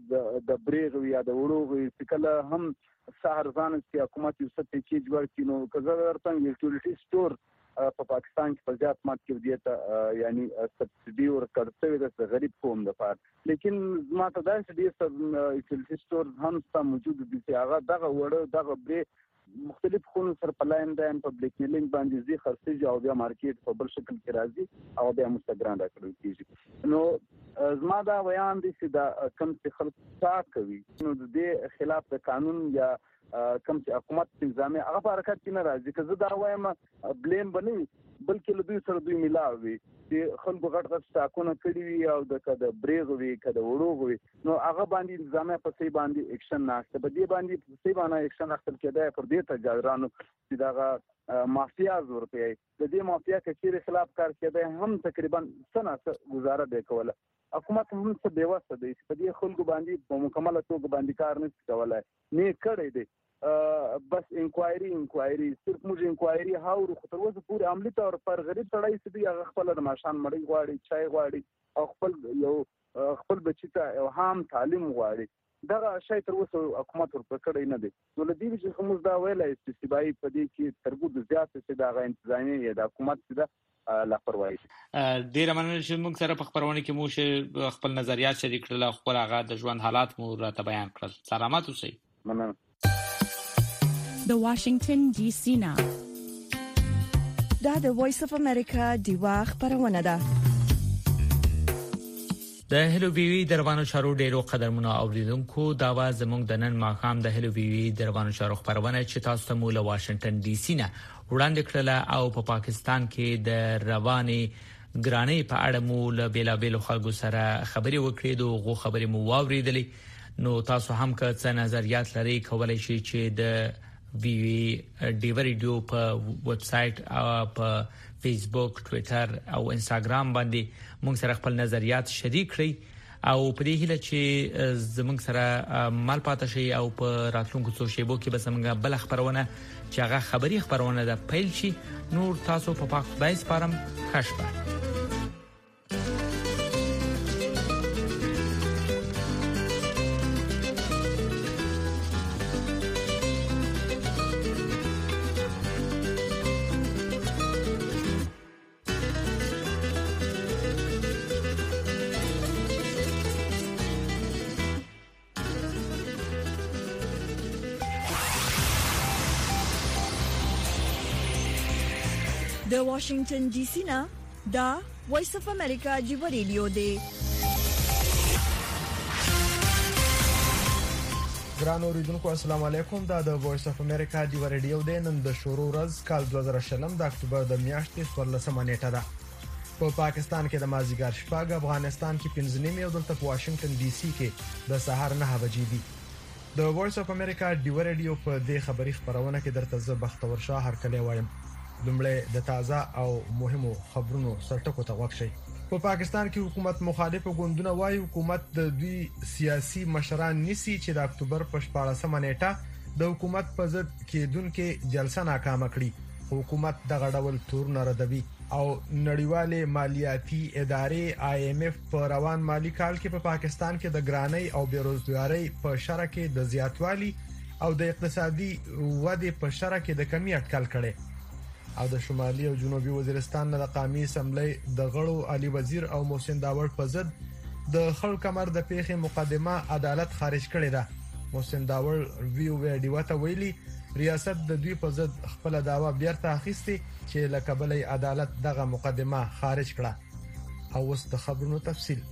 د بریغ یا د وړو چې کله هم سحر ځان چې حکومت یو څه کې جوړ کینو کزه ورته یوټیلیټي سٹور په پاکستان کې په زیات مات کې دیته یعنی سبسيډي ورکړل د غریب قوم لپاره لیکن ما ته دا چې د یوټیلیټي سٹور هم څه موجود دي چې هغه دغه وړو دغه بری مختلف خونو سره په لاین داین پبلک میلینګ باندې زی خرڅي او بیا مارکیټ په بل شکل کې راځي او بیا مستګران راکړل کیږي نو زما دا بیان دي چې دا کم څه خلک څه کوي نو د دې خلاف د قانون یا کم چې حکومت نظامي هغه په حرکت کې نه راځي که زه دا وایم بلیم بنئ بلکې له دوی سره دوی ملاوي چې خلکو غټ غټ ساکونه کړی وي او د کده بریغ وي کده وړو وي نو هغه باندې نظامي په سی باندې اکشن ناشته په دې باندې په سی باندې اکشن اخلي کېدای پر دې تجارانو چې دا مافیا ورته د دې مافیا کې خلاف کار کېدای هم تقریبا سنه گزاره به کوله حکومت هم څه بیوسته دی په دې خلکو باندې په مکمله توګه باندې کار نه کولای نه کړی دی بس انکوایری انکوایری صرف موږ انکوایری هاورو خو تر اوسه پورې عملی تور پر غریب سړی چې دی هغه خپل د ماشان مړی غواړي چای غواړي او خپل یو خپل بچی ته یو هم تعلیم غواړي دا شی تر اوسه حکومت ورته کړی نه دی نو لدی چې کوم دا ویلای استثبایی په دې کې ترګو زیات څه دا غا انتظامی یا د حکومت څخه لاپروايي ډیر مننه چې موږ سره په خبرونه کې مو خپل نظریات شریک کړل خپل هغه د ژوند حالات مو راته بیان کړل سلامات اوسئ مننه د واشنگټن ډي سي نا دا د وایس اف امریکا دیوا خبرونه ده د هلو وی وی دروانو چارو ډیرو قدرمنو اوریدونکو دا وا زموږ د نن ماښام د هلو وی وی دروانو چارو خبرونه چې تاسو ته مو له واشنگټن ډي سي نا وړاندې کړل او په پاکستان کې د رواني ګرانۍ په اړه مو له بیلابېلو خلکو سره خبري وکړې دوه خبرې مو واوریدلې نو تاسو هم که څه نظریات لري کولای شئ چې د وی وی ډیو ریډیو په ویب سټ او په فیسبوک ټوئیټر او انستګرام باندې موږ سره خپل نظریات شریک کړئ او په دې هیله چې زموږ سره مال پاتې شي او په راتلونکو څو شیبو کې به څنګه بل خبرونه چې هغه خبري خبرونه د پیل شي نور تاسو په پاک خدای سپارم خشبه د واشنگټن ډي سي نا دا وایس اف امریکا جیو ریډیو دی ګران اوریدونکو السلام علیکم دا د وایس اف امریکا جیو ریډیو دی نن د شروع ورځ کال دوه زره شلم د اکتوبر د میاشتې څوارلسمه نیټه ده په پاکستان کې د مازیګر شپږ افغانستان کې پنځه نیمه او دلته په واشنگټن ډي سي کې د سهار نه بجې دي د وایس اف امریکا جیو ریډیو په دې خبري خبرونه کې درته زه بختور شاه هر کله وایم لمړی د تازه او مهمو خبرونو سرټکو ته وښی په پا پاکستان کې حکومت مخالف ګوندونه وايي حکومت د دوی سیاسي مشران نسی چې د اکتوبر په شپاړسمه نیټه د حکومت په ضد کېدونکو جلسه ناکامه کړي. حکومت دغه ډول تورونه ردوي او نړیواله مالیاتي ادارې آی ایم اف په روان مالی کال کې په پا پاکستان کې د ګرانۍ او بیروزګارۍ په شرح کې د زیاتوالي او د اقتصادي ودې په شرح کې د کمی اټکل کړي. او د شمالي او جنوبي وزیرستان د قومي اسمبلی د غړو علي وزیر او محسن داور په ضد د خړ کمر د پیښې مقدمه عدالت خارج کړې ده. محسن داور وی او ډیو ته ویلي ریاست د دوی په ضد خپل داوا بیرته اخیستي چې لکبلې عدالت دغه مقدمه خارج کړه. او اوس د خبرونو تفصیل.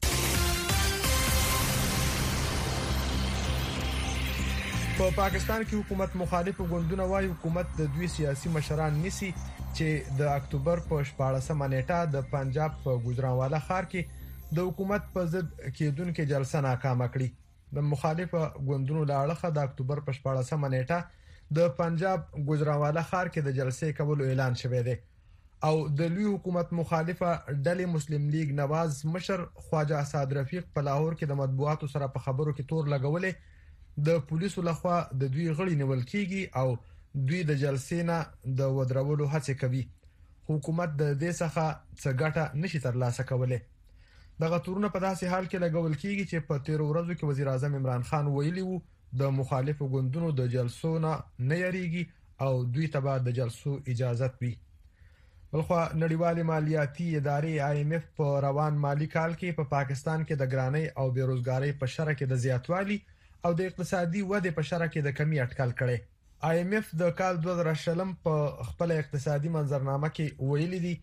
په پاکستان کې حکومت مخالف ګوندونه وايي حکومت د دوی سیاسي مشران نسی چې د اکتوبر په شپاړسمه نیټه د پنجاب په ګوجرانوالا ښار کې د حکومت په ضد کېدونکو جلسه ناکامه کړي. د مخالف ګوندونو لاړه د اکتوبر په شپاړسمه نیټه د پنجاب ګوجرانوالا ښار کې د جلسې کولو اعلان شوی دی او د لوی حکومت مخالفه ډلې مسلم لیگ نواز مشر خواجه اسد رفیق په لاهور کې د مطبوعاتو سره په خبرو کې تور لګولې د پولیسو لخوا د دوی غړي نیول کیږي او دوی د جلسې نه د ودرولو هڅه کوي. حکومت د دې څخه څه ګټه نشي ترلاسه کولای. دغه تورونه په داسې حال کې لګول کیږي چې په تیر ورځو کې وزیر اعظم عمران خان ویلي وو د مخالفو ګوندونو د جلسو نه نه یریږي او دوی ته به د جلسو اجازه وي. بلخو نړیوالې مالیاتي ادارې آی ایم اف په روان مالی کال کې په پا پاکستان کې د ګرانۍ او بیروزګارۍ په شرح کې د زیاتوالي او د اقتصادي ودې په شرح کې د کمی اټکل کړي. آی ایم اف د کال دوه زره شلم په خپل اقتصادي منظرنامه کې ویلي دي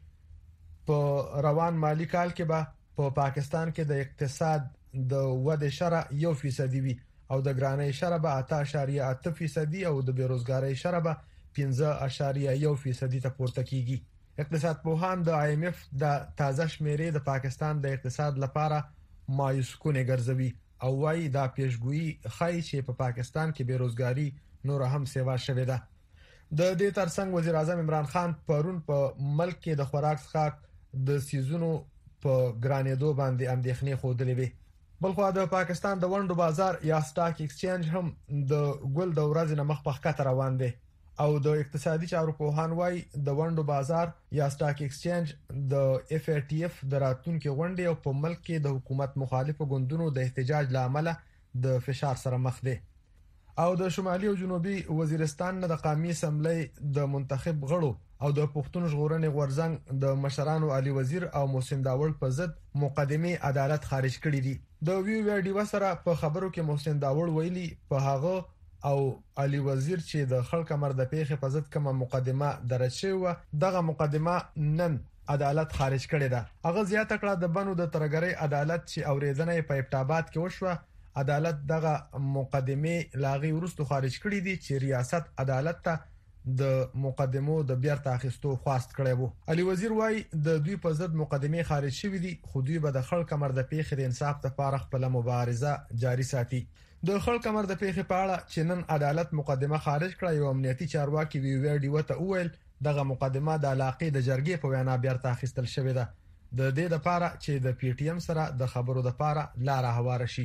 په روان مالی کال کې به په پاکستان کې د اقتصاد د ودې شرح یو فیصد وي او د ګرانۍ شرح به اته اعشاریه اته فیصد او د بیروزګارۍ شرح به پنځه اعشاریه یو فیصد ته پورته کیږي. اقتصاد پوهان د آی ایم اف د تازه شمیرې د پاکستان د اقتصاد لپاره مایوس کونې ګرځوي او وايي دا پیشګویي خای چې په پا پاکستان کې بیروزګاری نور هم سیوا شوې ده. د دې ترڅنګ وزیر اعظم عمران خان پرون په ملک کې د خوراک څخه د سیزونو په ګرانېدو باندې اندېښنې خوده لري. بلخو د پاکستان د وندو بازار یا سٹاک ایکسچینج هم د ګل د ورځې نه مخ په خطر روان دی او د اقتصادي چارو پوهان وايي د وندو بازار یا سٹاک ایکسچینج د اف ای ټی اف د راتلونکو غونډې او په ملک کې د حکومت مخالفو ګوندونو د احتجاج لامل د فشار سره مخ دی. او د شمالي او جنوبي وزیرستان نه د قومي اسمبلی د منتخب غړو او د پښتون ژغورنې غورځنګ د مشرانو علي وزیر او محسن داور په ضد مقدمه عدالت خارج کړې دي. د وی وی ډیو سره په خبرو کې محسن داور ویلي په هغه او علي وزیر چې د خلک کمر د پیښې په ضد کومه مقدمه درج شوی دغه مقدمه نن عدالت خارج کړې ده. هغه زیاته کړه د بنو د ترګری عدالت چې اوریدنه په ابټاباد کې وشوه عدالت دغه مقدمه لاغي ورستو خارج کړې دي چې ریاست عدالت ته د مقدمو د بیرته اخیستو خواست کړی وو. علي وزیر وايي د دوی په ضد مقدمه خارج شوې دي خو دوی به د خلک کمر د پیښې د انصاف لپاره خپل مبارزه جاري ساتي. د خلک کمر د پیښې په اړه چې نن عدالت مقدمه خارج کړه یو امنیتي چارواکي وی وی ډیو ته وویل دغه مقدمه د علاقې د جرګې په وینا بیرته اخیستل شوې ده د دې لپاره چې د پی ټی ایم سره د خبرو لپاره لار هواره شي.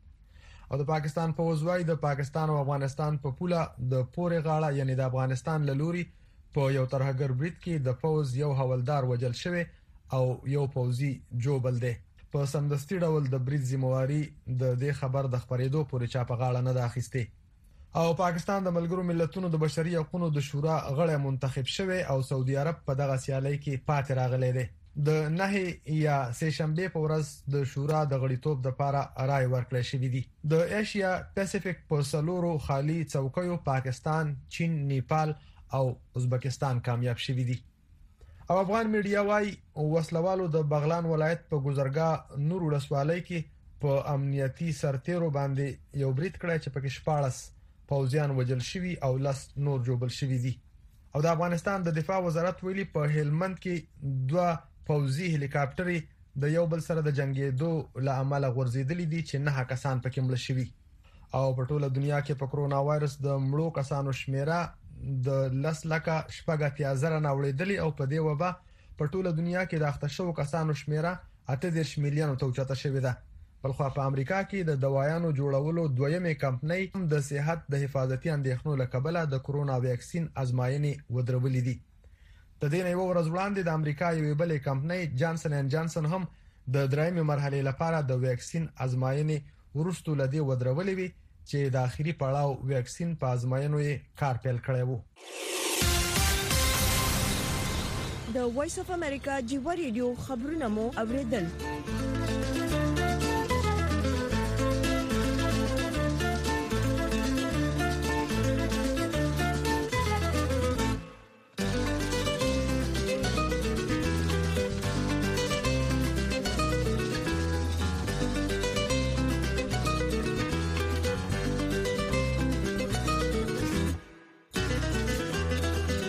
او د پاکستان په وزوای د پاکستان او افغانستان په پوله د پورې غاړه یعنی د افغانستان لوري په یو ترهګر برید کې د فوز یو حوالدار وجل شوی او یو پوزي جوبل دی. په سمدستي ډول د برید ذمہواری د دې خبر د خبرېدو پورې چا په غاړه نه د اخیسته. او پاکستان د ملګرو ملتونو د بشري حقوقو د شورا غړی منتخب شوی او سعودي عرب په دغه سیالي کې پاتې راغلی دی. د نه یا سه شنبه په ورځ د شورا د غړیتوب د لپاره رائے ورکړل شوې دي. د ایشیا پیسفیک په سلورو خالي څوکیو پاکستان، چین، نیپال او ازبکستان کامیاب شوي دي. او افغان میډیا وايي وسلوالو د بغلان ولایت په ګذرګاه نور ولسوالۍ کې په امنیتي سرتیرو باندې یو برید کړی چې پکې شپاړس پوځیان وجل شوي او لس نور جوبل شوي دي. او د افغانستان د دفاع وزارت ویلي په هلمند کې دوه پوځي هلیکاپټرې د یو بل سره د جنگیدو لامل غورځیدلې دي چې نه کسان پکې مړ شوي. او په ټوله دنیا کې په کرونا وایرس د مړو کسانو شمیره د لس لکه شپږ اتیا زره ناوړېدلې او په دې وبا په ټوله دنیا کې د اخته شوو کسانو شمیره اته دېرش میلیون ته اوچته شوې ده. بلخو په امریکا کې د دوايانو جوړولو دویمه کمپنۍ هم د صحت د حفاظتي اندېښنو له کبله د کرونا ویکسین ازمایښتي ودرولې دي. د دې نه یو ورځ وړاندې د امریکا یوې بلې کمپنۍ جانسن اینډ جانسن هم د درېمې مرحلې لپاره د ویکسین ازمایښتي ورستو لدی ودرولې وي چې د اخیری پړاو ویکسین په ازمایښتو یې کار پیل کړی وو. د وایس اف امریکا جیو ریډیو خبرونه مو اوریدل.